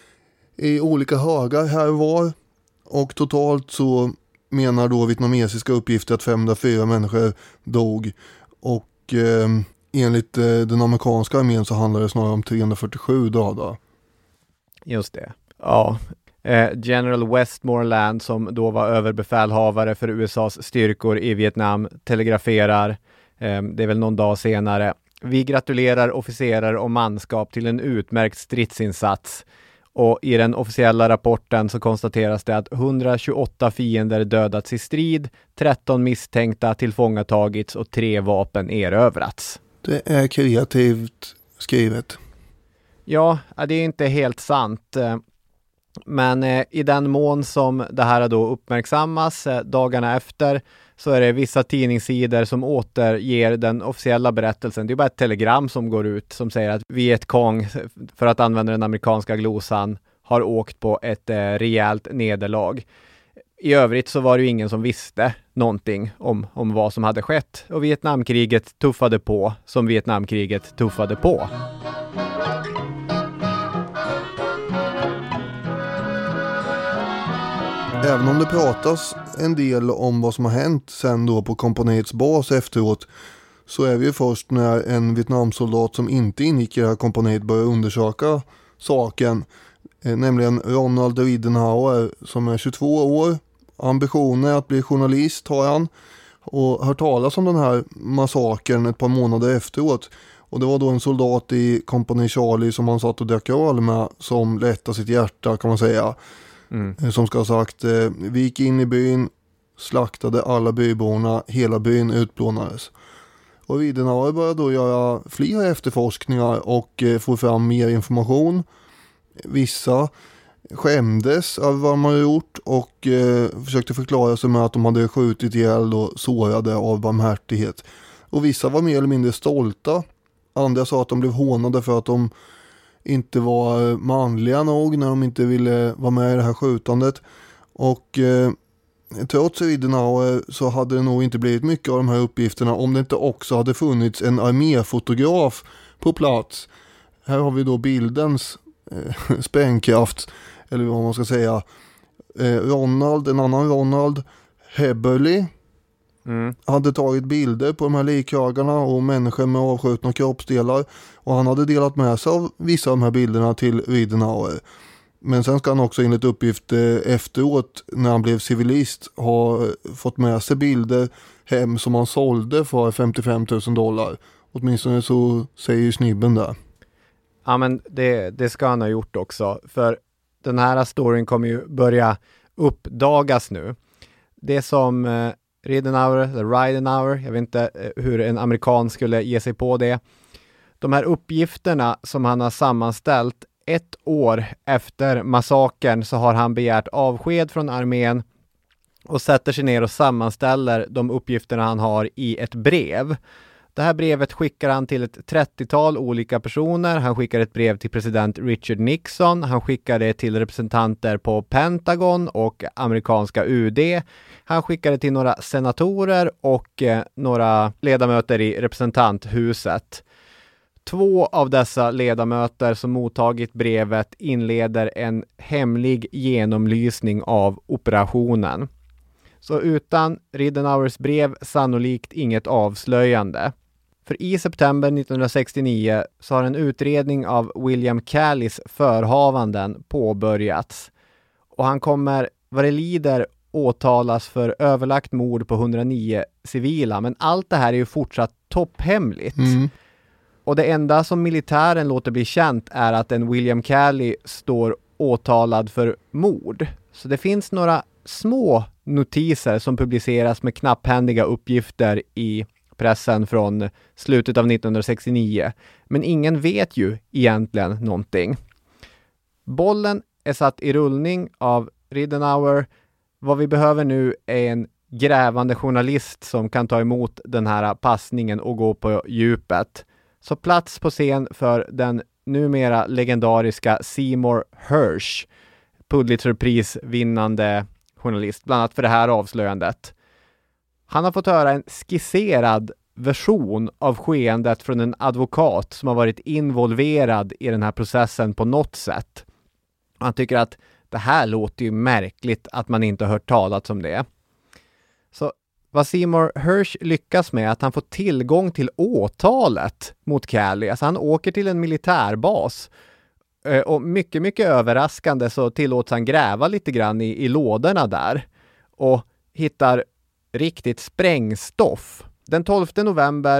i olika högar här och var. Och totalt så menar då vietnamesiska uppgifter att 504 människor dog. Och enligt den amerikanska armén så handlar det snarare om 347 döda. Just det. Ja. General Westmoreland, som då var överbefälhavare för USAs styrkor i Vietnam, telegraferar, det är väl någon dag senare: vi gratulerar officerare och manskap till en utmärkt stridsinsats. Och i den officiella rapporten så konstateras det att 128 fiender dödats i strid, 13 misstänkta tillfångatagits och 3 vapen erövrats. Det är kreativt skrivet. Ja, det är inte helt sant. Men i den mån som det här då uppmärksammas dagarna efter så är det vissa tidningssidor som återger den officiella berättelsen. Det är bara ett telegram som går ut som säger att Vietcong, för att använda den amerikanska glosan, har åkt på ett rejält nederlag. I övrigt så var det ju ingen som visste någonting om vad som hade skett. Och Vietnamkriget tuffade på som Vietnamkriget tuffade på. Även om det pratas en del om vad som har hänt sen då på kompaniets bas efteråt, så är vi ju först när en Vietnamsoldat som inte ingick i det här kompaniet börjar undersöka saken, nämligen Ronald Ridenhour som är 22 år. Ambitioner att bli journalist har han, och hört talas om den här massakern ett par månader efteråt. Och det var då en soldat i kompani Charlie som han satt och drack öl med som lättade sitt hjärta, kan man säga. Som ska ha sagt, vi gick in i byn, slaktade alla byborna, hela byn utplånades. Och Ridenhour började då göra fler efterforskningar och få fram mer information. Vissa skämdes av vad de hade gjort och försökte förklara sig med att de hade skjutit ihjäl och sårade av barmhärtighet. Och vissa var mer eller mindre stolta. Andra sa att de blev hånade för att de inte var manliga nog när de inte ville vara med i det här skjutandet. Och trots Ridenhour så hade det nog inte blivit mycket av de här uppgifterna om det inte också hade funnits en arméfotograf på plats. Här har vi då bildens sprängkraft, eller vad man ska säga. En annan Ronald Heberly hade tagit bilder på de här likhögarna och människor med avskjutna kroppsdelar, och han hade delat med sig av vissa av de här bilderna till Ridenhour. Men sen ska han också enligt uppgift efteråt, när han blev civilist, ha fått med sig bilder hem som han sålde för $55,000. Åtminstone så säger snibben där. Ja, men det ska han ha gjort också, för den här storyn kommer ju börja uppdagas nu. Det som Ridenhour, jag vet inte hur en amerikan skulle ge sig på det. De här uppgifterna som han har sammanställt 1 år efter massakern, så har han begärt avsked från armén och sätter sig ner och sammanställer de uppgifterna han har i ett brev. Det här brevet skickar han till ett 30-tal olika personer. Han skickar ett brev till president Richard Nixon. Han skickar det till representanter på Pentagon och amerikanska UD. Han skickar det till några senatorer och några ledamöter i representanthuset. 2 av dessa ledamöter som mottagit brevet inleder en hemlig genomlysning av operationen. Så utan Ridenhours brev sannolikt inget avslöjande. För i september 1969 så har en utredning av William Callys förhavanden påbörjats. Och han kommer vad det lider åtalas för överlagt mord på 109 civila. Men allt det här är ju fortsatt topphemligt. Och det enda som militären låter bli känt är att en William Cally står åtalad för mord. Så det finns några små notiser som publiceras med knapphändiga uppgifter i pressen från slutet av 1969. Men ingen vet ju egentligen någonting. Bollen är satt i rullning av Ridenhour. Vad vi behöver nu är en grävande journalist som kan ta emot den här passningen och gå på djupet. Så plats på scen för den numera legendariska Seymour Hersh, Pulitzerprisvinnande journalist, bland annat för det här avslöjandet. Han har fått höra en skisserad version av skeendet från en advokat som har varit involverad i den här processen på något sätt. Han tycker att det här låter ju märkligt att man inte har hört talas om det. Så vad Seymour Hersh lyckas med är att han får tillgång till åtalet mot Cally. Alltså han åker till en militärbas och mycket, mycket överraskande så tillåts han gräva lite grann i lådorna där och hittar riktigt sprängstoff. Den 12 november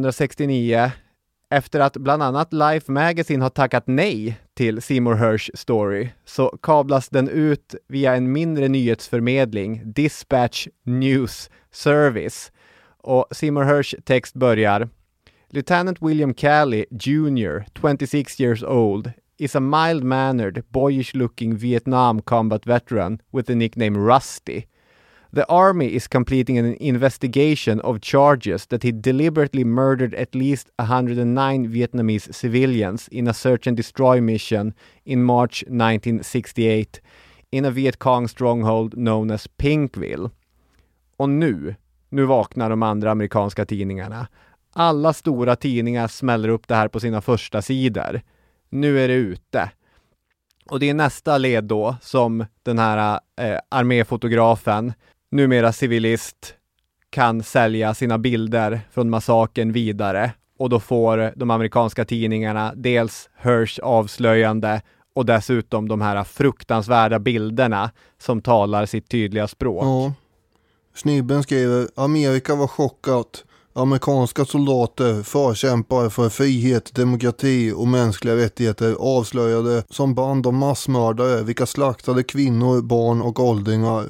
1969, efter att bland annat Life Magazine har tackat nej till Seymour Hersh story, så kablas den ut via en mindre nyhetsförmedling, Dispatch News Service. Och Seymour Hersh text börjar: Lieutenant William Calley Jr., 26 years old, is a mild-mannered, boyish-looking Vietnam combat veteran with the nickname Rusty. The army is completing an investigation of charges that he deliberately murdered at least 109 Vietnamese civilians in a search and destroy mission in March 1968 in a Viet Cong stronghold known as Pinkville. Och nu vaknar de andra amerikanska tidningarna. Alla stora tidningar smäller upp det här på sina första sidor. Nu är det ute. Och det är nästa led då som den här arméfotografen, numera civilist, kan sälja sina bilder från massakern vidare. Och då får de amerikanska tidningarna dels Hirsch avslöjande och dessutom de här fruktansvärda bilderna som talar sitt tydliga språk. Ja. Snibben skriver: Amerika var chockat. Amerikanska soldater, förkämpar för frihet, demokrati och mänskliga rättigheter avslöjade som band av massmördare vilka slaktade kvinnor, barn och åldringar.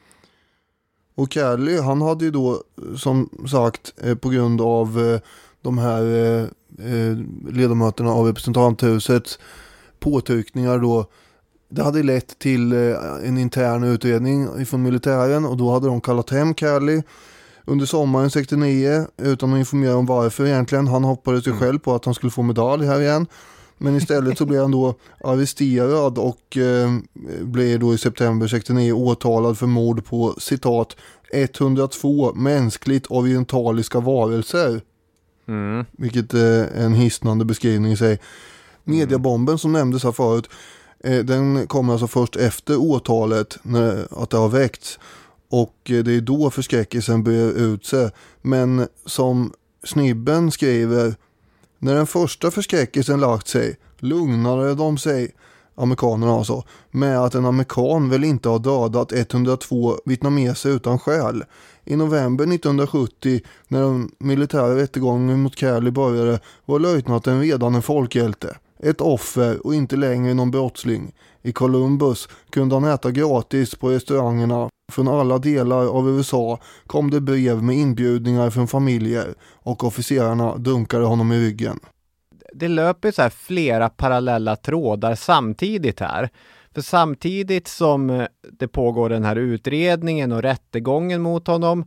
Och Calley, han hade ju då som sagt på grund av de här ledamöterna av representanthusets påtryckningar då, det hade lett till en intern utredning från militären och då hade de kallat hem Calley under sommaren 69 utan att informera om varför egentligen. Han hoppades ju själv på att han skulle få medalj här igen. Men istället så blev han då arresterad och blev då i september 69 åtalad för mord på citat 102 mänskligt orientaliska varelser. Vilket är en hisnande beskrivning i sig. Mediabomben som nämndes här förut, den kommer alltså först efter åtalet att det har väckts. Och det är då förskräckelsen börjar ut sig. Men som Snibben skriver, när den första förskräckelsen lagt sig lugnade de sig, amerikanerna alltså, med att en amerikan väl inte har dödat 102 vietnameser utan skäl. I november 1970, när den militära rättegången mot Calley började, var löjtnanten redan en folkhjälte. Ett offer och inte längre någon brottsling. I Columbus kunde han äta gratis på restaurangerna. Från alla delar av USA kom det brev med inbjudningar från familjer och officerarna dunkade honom i ryggen. Det löper så här flera parallella trådar samtidigt här. För samtidigt som det pågår den här utredningen och rättegången mot honom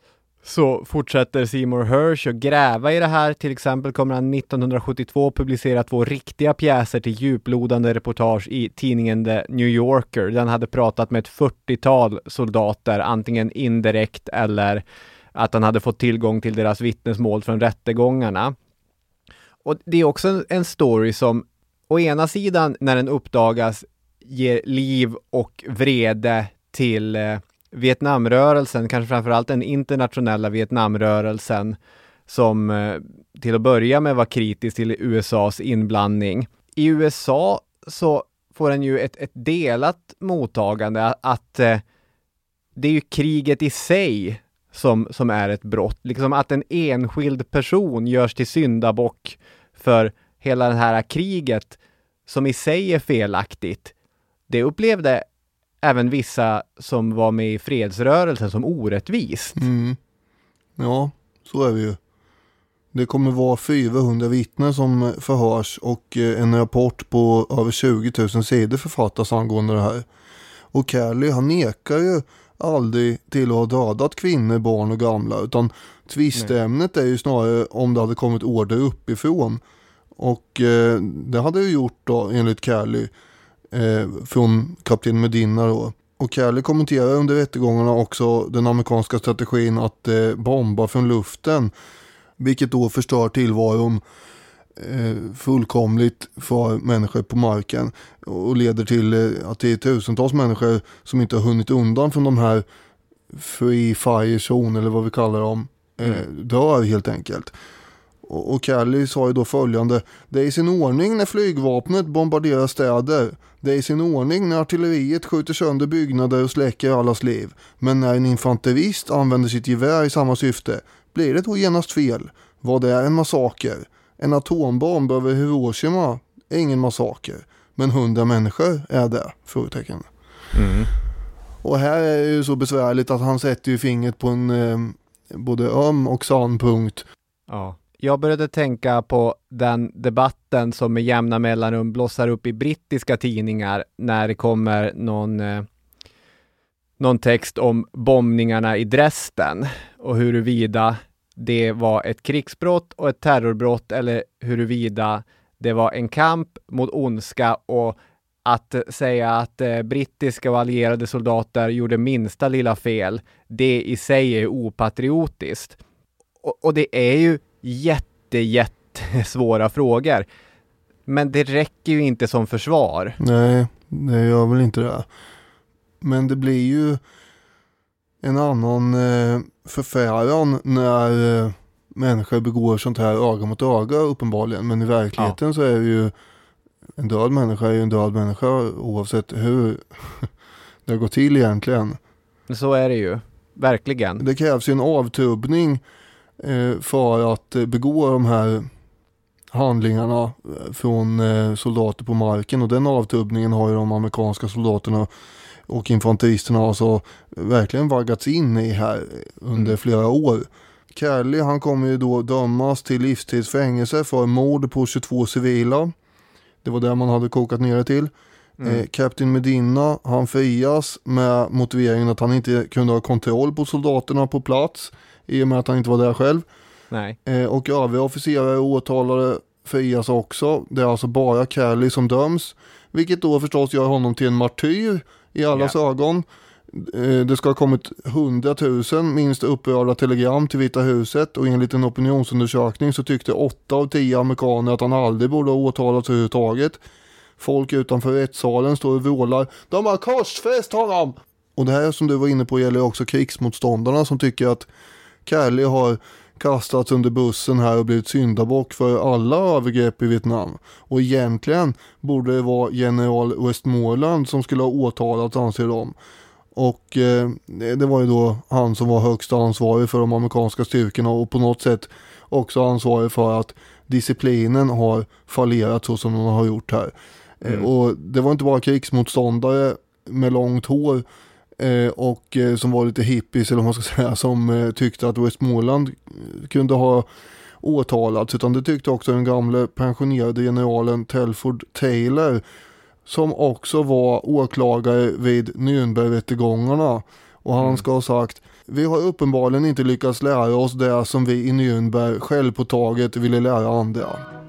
så fortsätter Seymour Hersh att gräva i det här. Till exempel kommer han 1972 publicera 2 riktiga pjäser till djuplodande reportage i tidningen The New Yorker. Den hade pratat med ett 40-tal soldater, antingen indirekt eller att han hade fått tillgång till deras vittnesmål från rättegångarna. Och det är också en story som å ena sidan när den uppdagas ger liv och vrede till Vietnamrörelsen, kanske framförallt den internationella Vietnamrörelsen som till att börja med var kritisk till USAs inblandning. I USA så får den ju ett delat mottagande att det är ju kriget i sig som är ett brott. Liksom att en enskild person görs till syndabock för hela det här kriget som i sig är felaktigt. Det upplevde även vissa som var med i fredsrörelsen som orättvist. Ja, så är det ju. Det kommer vara 400 vittnen som förhörs och en rapport på över 20 000 sidor författas angående det här. Och Calley, han nekar ju aldrig till att ha dödat kvinnor, barn och gamla, utan tvistämnet är ju snarare om det hade kommit order uppifrån. Och det hade ju gjort då enligt Calley från kapten Medina då. Och Calley kommenterar under rättegångarna också den amerikanska strategin att bomba från luften, vilket då förstör tillvaron fullkomligt för människor på marken och leder till att det är tusentals människor som inte har hunnit undan från de här free fire zone eller vad vi kallar dem dör helt enkelt. Och Calley sa ju då följande: det är i sin ordning när flygvapnet bombarderar städer. Det är i sin ordning när artilleriet skjuter sönder byggnader och släcker allas liv. Men när en infanterist använder sitt gevär i samma syfte blir det då genast fel. Vad det är en massaker. En atombomb över Hiroshima är ingen massaker. Men 100 människor är det, frågetecken. Och här är det ju så besvärligt att han sätter ju fingret på en både öm och sann punkt. Ja. Jag började tänka på den debatten som med jämna mellanrum blossar upp i brittiska tidningar när det kommer någon text om bombningarna i Dresden och huruvida det var ett krigsbrott och ett terrorbrott eller huruvida det var en kamp mot ondska, och att säga att brittiska och allierade soldater gjorde minsta lilla fel, det i sig är opatriotiskt. Och det är ju jättesvåra frågor. Men det räcker ju inte som försvar. Nej, det gör väl inte det. Men det blir ju en annan förfäran när människor begår sånt här öga mot öga uppenbarligen. Men i verkligheten så är det ju en död människa är ju en död människa oavsett hur det går till egentligen. Så är det ju, verkligen. Det krävs ju en avtrubbning för att begå de här handlingarna från soldater på marken, och den avtrubbningen har ju de amerikanska soldaterna och infanteristerna alltså verkligen vaggats in i här under flera år. Kelly, han kommer ju då dömas till livstidsfängelse för mord på 22 civila. Det var det man hade kokat ner det till. Captain Medina, han frias med motiveringen att han inte kunde ha kontroll på soldaterna på plats i och med att han inte var där själv. Nej. Och övriga officerare och åtalade frias också. Det är alltså bara Kelly som döms, vilket då förstås gör honom till en martyr i allas ögon. Det ska ha kommit 100 000 minst upprörda telegram till Vita huset, och enligt en opinionsundersökning så tyckte 8 av 10 amerikaner att han aldrig borde ha åtalats överhuvudtaget. Folk utanför rättssalen står och vrålar: de har korsfäst honom! Och det här som du var inne på gäller också krigsmotståndarna som tycker att Kelly har kastats under bussen här och blivit syndabock för alla övergrepp i Vietnam. Och egentligen borde det vara general Westmoreland som skulle ha åtalats, anser de. Och det var ju då han som var högsta ansvarig för de amerikanska styrkorna och på något sätt också ansvarig för att disciplinen har fallerat så som de har gjort här. Och det var inte bara krigsmotståndare med långt hår och som var lite hippies eller vad man ska säga, som tyckte att Westmoreland kunde ha åtalats, utan det tyckte också den gamla pensionerade generalen Telford Taylor, som också var åklagare vid Nürnbergrättegångarna, och han ska ha sagt: vi har uppenbarligen inte lyckats lära oss det som vi i Nürnberg självpåtaget ville lära andra.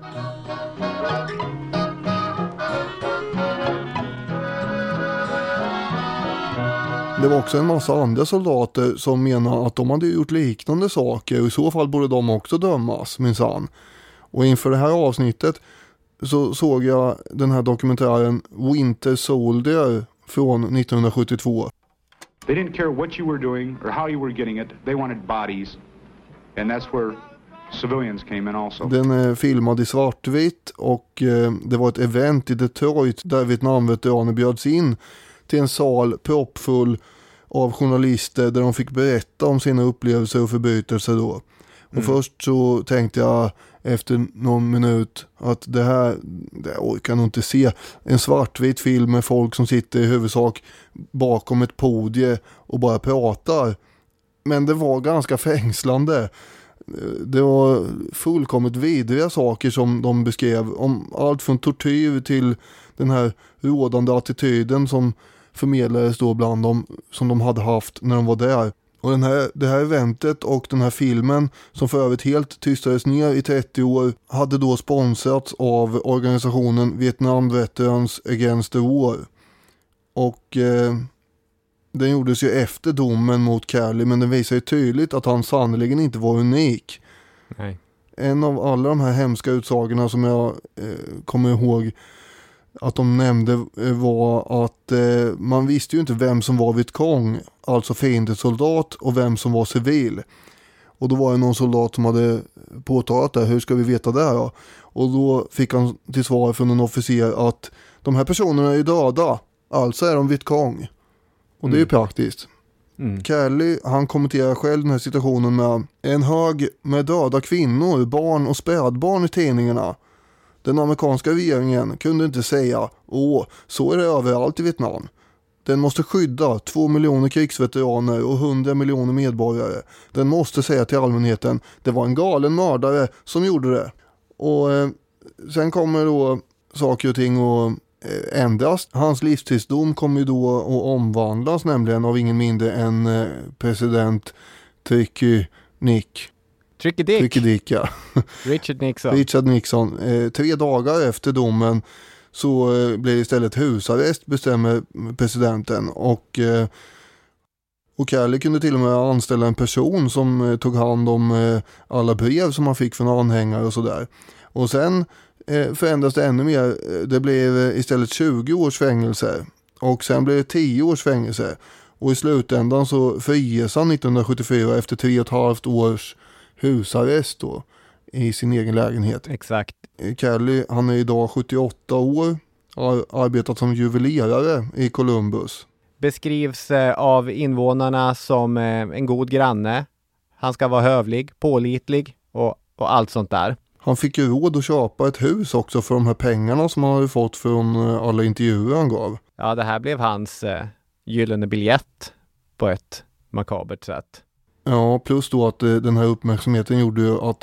Det var också en massa andra soldater som menar att de hade gjort liknande saker, och i så fall borde de också dömas, minsann. Och inför det här avsnittet så såg jag den här dokumentären Winter Soldier från 1972. They didn't care what you were doing or how you were getting it. They wanted bodies. And that's where civilians came in also. Den är filmad i svartvitt, och det var ett event i Detroit där Vietnamveteraner bjöds in till en sal proppfull av journalister där de fick berätta om sina upplevelser och förbrytelser då. Och först så tänkte jag efter någon minut att det orkar jag nog inte se. En svartvit film med folk som sitter i huvudsak bakom ett podie och bara pratar. Men det var ganska fängslande. Det var fullkomligt vidriga saker som de beskrev, om allt från tortyr till den här rådande attityden som förmedlades då bland dem, som de hade haft när de var där. Och det här eventet och den här filmen, som för övrigt helt tystades ner i 30 år, hade då sponsrats av organisationen Vietnam Veterans Against the War. Och den gjordes ju efter domen mot Kelly, men den visar ju tydligt att han sannoliken inte var unik. Nej. En av alla de här hemska utsagorna som jag kommer ihåg att de nämnde var att man visste ju inte vem som var Vietcong, alltså fiendesoldat, och vem som var civil. Och då var det någon soldat som hade påtalat det. Hur ska vi veta det då? Och då fick han till svar från en officer att de här personerna är döda, alltså är de Vietcong. Och det är ju praktiskt. Kelly, han kommenterar själv den här situationen med: en hög med döda kvinnor, barn och spädbarn i tidningarna. Den amerikanska regeringen kunde inte säga: så är det överallt i Vietnam. Den måste skydda 2 miljoner krigsveteraner och 100 miljoner medborgare. Den måste säga till allmänheten, det var en galen mördare som gjorde det. Och sen kommer då saker och ting att ändras. Hans livstidsdom kommer ju då att omvandlas, nämligen av ingen mindre än president Tricky Dick, ja. Richard Nixon. 3 dagar efter domen så blir det istället husarrest, bestämmer presidenten. Och Kelly kunde till och med anställa en person som tog hand om alla brev som han fick från anhängare och sådär. Och sen förändras det ännu mer. Det blev istället 20 års fängelse och sen blev det 10 års fängelse. Och i slutändan så friges han 1974 efter 3,5 års husarrest då i sin egen lägenhet. Exakt. Kelly, han är idag 78 år, har arbetat som juvelerare i Columbus. Beskrivs av invånarna som en god granne. Han ska vara hövlig, pålitlig och allt sånt där. Han fick ju råd att köpa ett hus också för de här pengarna som han hade fått från alla intervjuer han gav. Ja, det här blev hans gyllene biljett på ett makabert sätt. Ja, plus då att den här uppmärksamheten gjorde ju att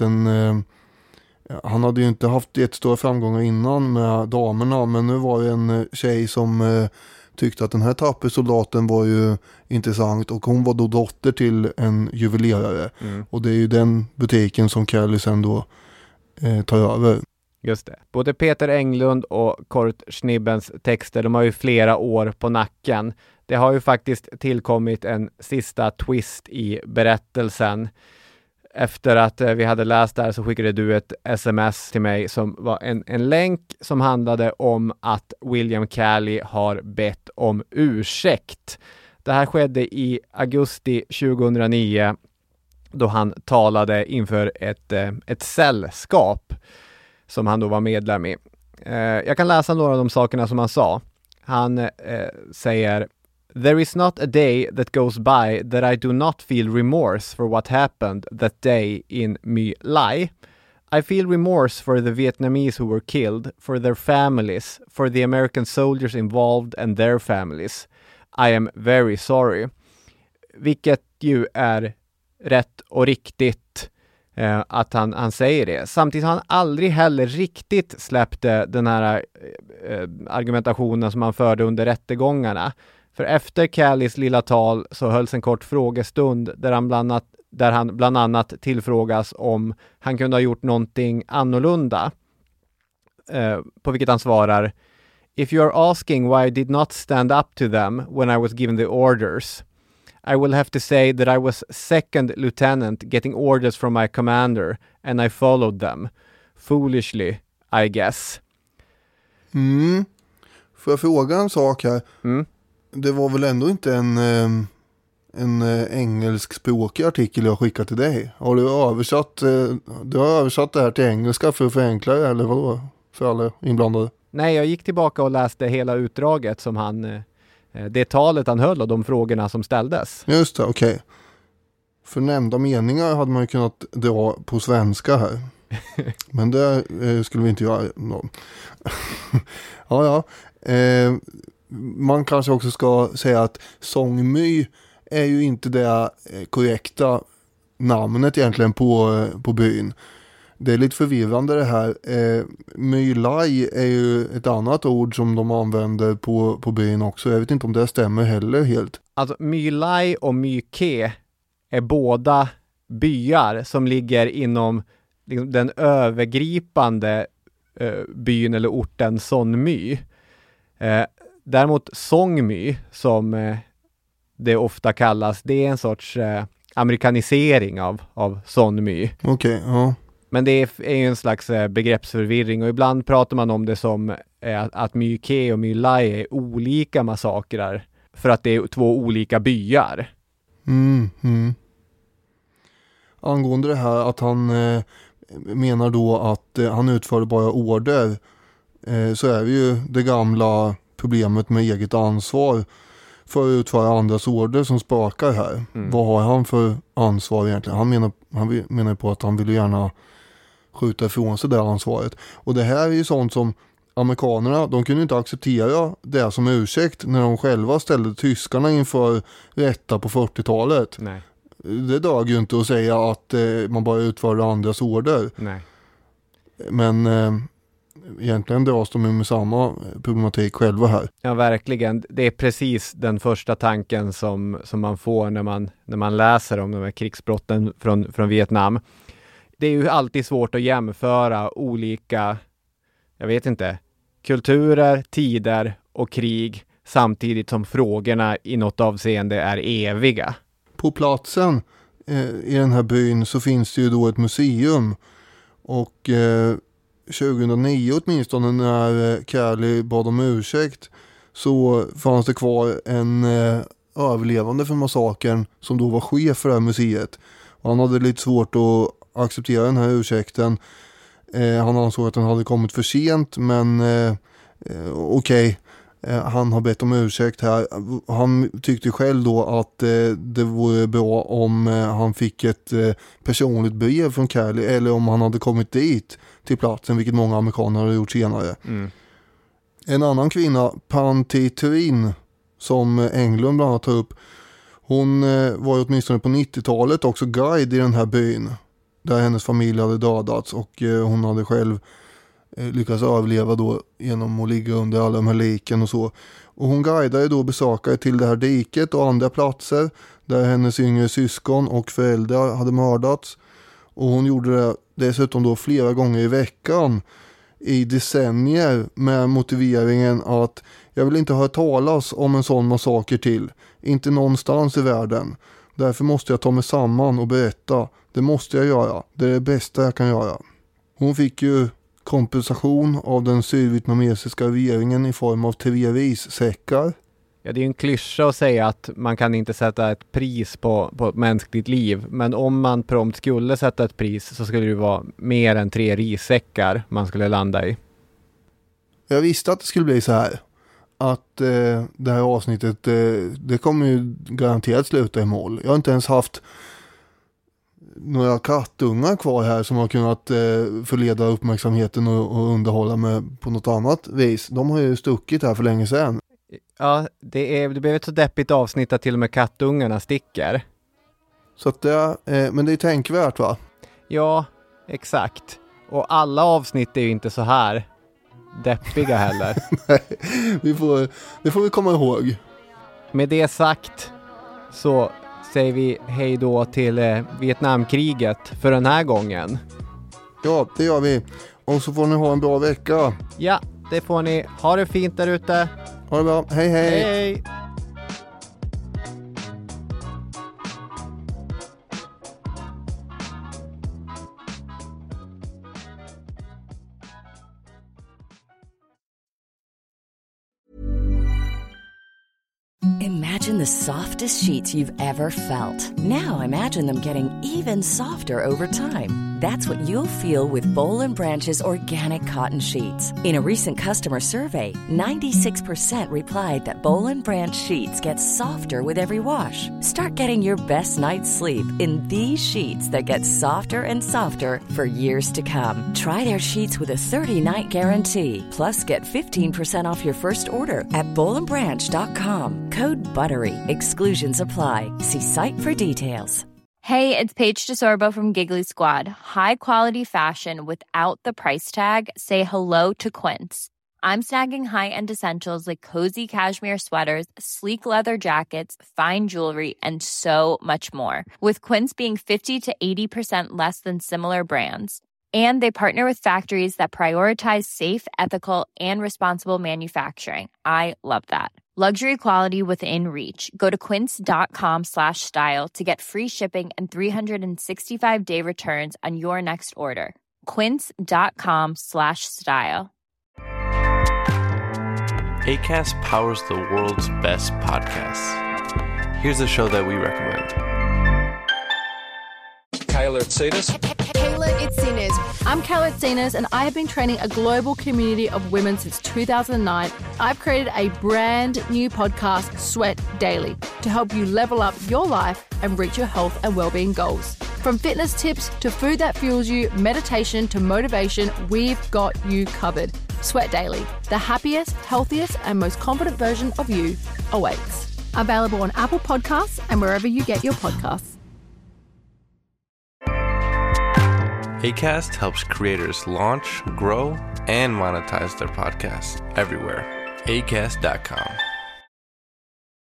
han hade ju inte haft jättestora framgångar innan med damerna, men nu var det en tjej som tyckte att den här tappersoldaten var ju intressant och hon var då dotter till en juvelerare. Och det är ju den butiken som Kelly sen då tar över. Just det. Både Peter Englund och Kurt Schnibbens texter, de har ju flera år på nacken. Det har ju faktiskt tillkommit en sista twist i berättelsen. Efter att vi hade läst där så skickade du ett sms till mig som var en länk som handlade om att William Calley har bett om ursäkt. Det här skedde i augusti 2009 då han talade inför ett sällskap som han då var medlem i. Jag kan läsa några av de sakerna som han sa. Han säger: "There is not a day that goes by that I do not feel remorse for what happened that day in My Lai. I feel remorse for the Vietnamese who were killed, for their families, for the American soldiers involved and their families. I am very sorry." Vilket ju är rätt och riktigt att han säger det. Samtidigt har han aldrig heller riktigt släppt den här argumentationen som han förde under rättegångarna. För efter Calleys lilla tal så hölls en kort frågestund där han bland annat tillfrågas om han kunde ha gjort någonting annorlunda. På vilket han svarar: "If you are asking why I did not stand up to them when I was given the orders, I will have to say that I was second lieutenant getting orders from my commander and I followed them. Foolishly, I guess." Får jag fråga en sak här? Det var väl ändå inte en engelskspråkig artikel jag skickat till dig? Har du översatt det här till engelska för att förenkla det, eller vadå? För alla inblandade? Nej, jag gick tillbaka och läste hela utdraget som det talet han höll och de frågorna som ställdes. Just det, okej. För nämnda meningar hade man ju kunnat dra på svenska här. Men det skulle vi inte göra. Ja. Man kanske också ska säga att Song My är ju inte det korrekta namnet egentligen på byn. Det är lite förvirrande det här. My Lai är ju ett annat ord som de använder på byn också. Jag vet inte om det stämmer heller helt. Alltså My Lai och My Ke är båda byar som ligger inom den övergripande byn eller orten Son My. Däremot Song My, som det ofta kallas, det är en sorts amerikanisering av Son My. Okej, ja. Men det är ju en slags begreppsförvirring och ibland pratar man om det som att My Ke och My Lai är olika massakrar för att det är 2 olika byar. Angående det här att han menar då att han utförde bara order, så är det ju det gamla problemet med eget ansvar för att utföra andras order som spökar här. Vad har han för ansvar egentligen? Han menar på att han vill gärna skjuta ifrån sig det ansvaret. Och det här är ju sånt som amerikanerna, de kunde inte acceptera det som ursäkt när de själva ställde tyskarna inför rätta på 40-talet. Nej. Det dög ju inte att säga att man bara utförde andras order. Nej. Men egentligen dras de med samma problematik själva här. Ja, verkligen. Det är precis den första tanken som man får när man läser om de här krigsbrotten från Vietnam. Det är ju alltid svårt att jämföra olika, jag vet inte, kulturer, tider och krig samtidigt som frågorna i något avseende är eviga. På platsen i den här byn så finns det ju då ett museum och 2009 åtminstone när Cali bad om ursäkt så fanns det kvar en överlevande från massakern som då var chef för det här museet. Och han hade lite svårt att acceptera den här ursäkten. Han ansåg att den hade kommit för sent, men okej. Han har bett om ursäkt här. Han tyckte själv då att det vore bra om han fick ett personligt brev från Cali eller om han hade kommit dit till platsen, vilket många amerikaner hade gjort senare. Mm. En annan kvinna, Panti Trin, som Englund bland annat tar upp, hon var åtminstone på 90-talet också guide i den här byn där hennes familj hade dödats och hon hade själv lyckas överleva då genom att ligga under alla de här liken och så. Och hon guidade då besökare till det här diket och andra platser där hennes yngre syskon och föräldrar hade mördats. Och hon gjorde det dessutom då flera gånger i veckan i decennier med motiveringen att jag vill inte höra talas om en sån massaker till. Inte någonstans i världen. Därför måste jag ta mig samman och berätta. Det måste jag göra. Det är det bästa jag kan göra. Hon fick ju kompensation av den sydvietnamesiska regeringen i form av 3 rissäckar. Ja, det är ju en klyscha att säga att man kan inte sätta ett pris på ett mänskligt liv. Men om man prompt skulle sätta ett pris så skulle det vara mer än 3 rissäckar man skulle landa i. Jag visste att det skulle bli så här. Att det här avsnittet, det kommer ju garanterat sluta i mål. Jag har inte ens haft några kattungar kvar här som har kunnat förleda uppmärksamheten och underhålla med på något annat vis. De har ju stuckit här för länge sedan. Ja, det blev ett så deppigt avsnitt att till och med kattungarna sticker. Så att men det är tänkvärt, va? Ja, exakt. Och alla avsnitt är ju inte så här deppiga heller. Nej, det får vi komma ihåg. Med det sagt så säger vi hej då till Vietnamkriget för den här gången. Ja, det gör vi. Och så får ni ha en bra vecka. Ja, det får ni. Ha det fint där ute. Ha det bra. Hej, hej. Hej. Imagine the softest sheets you've ever felt. Now imagine them getting even softer over time. That's what you'll feel with Boll & Branch's organic cotton sheets. In a recent customer survey, 96% replied that Boll & Branch sheets get softer with every wash. Start getting your best night's sleep in these sheets that get softer and softer for years to come. Try their sheets with a 30-night guarantee. Plus, get 15% off your first order at bollandbranch.com. Code BUTTERY. Exclusions apply. See site for details. Hey, it's Paige DeSorbo from Giggly Squad. High quality fashion without the price tag. Say hello to Quince. I'm snagging high-end essentials like cozy cashmere sweaters, sleek leather jackets, fine jewelry, and so much more. With Quince being 50 to 80% less than similar brands. And they partner with factories that prioritize safe, ethical, and responsible manufacturing. I love that. Luxury quality within reach. Go to quince.com/style to get free shipping and 365-day returns on your next order. Quince.com/style. Acast powers the world's best podcasts. Here's a show that we recommend. Kayla Itsinas. Kayla Itsinas. I'm Kayla Itsinas, and I have been training a global community of women since 2009. I've created a brand new podcast, Sweat Daily, to help you level up your life and reach your health and well-being goals. From fitness tips to food that fuels you, meditation to motivation, we've got you covered. Sweat Daily, the happiest, healthiest, and most confident version of you awaits. Available on Apple Podcasts and wherever you get your podcasts. Acast helps creators launch, grow, and monetize their podcasts everywhere. Acast.com.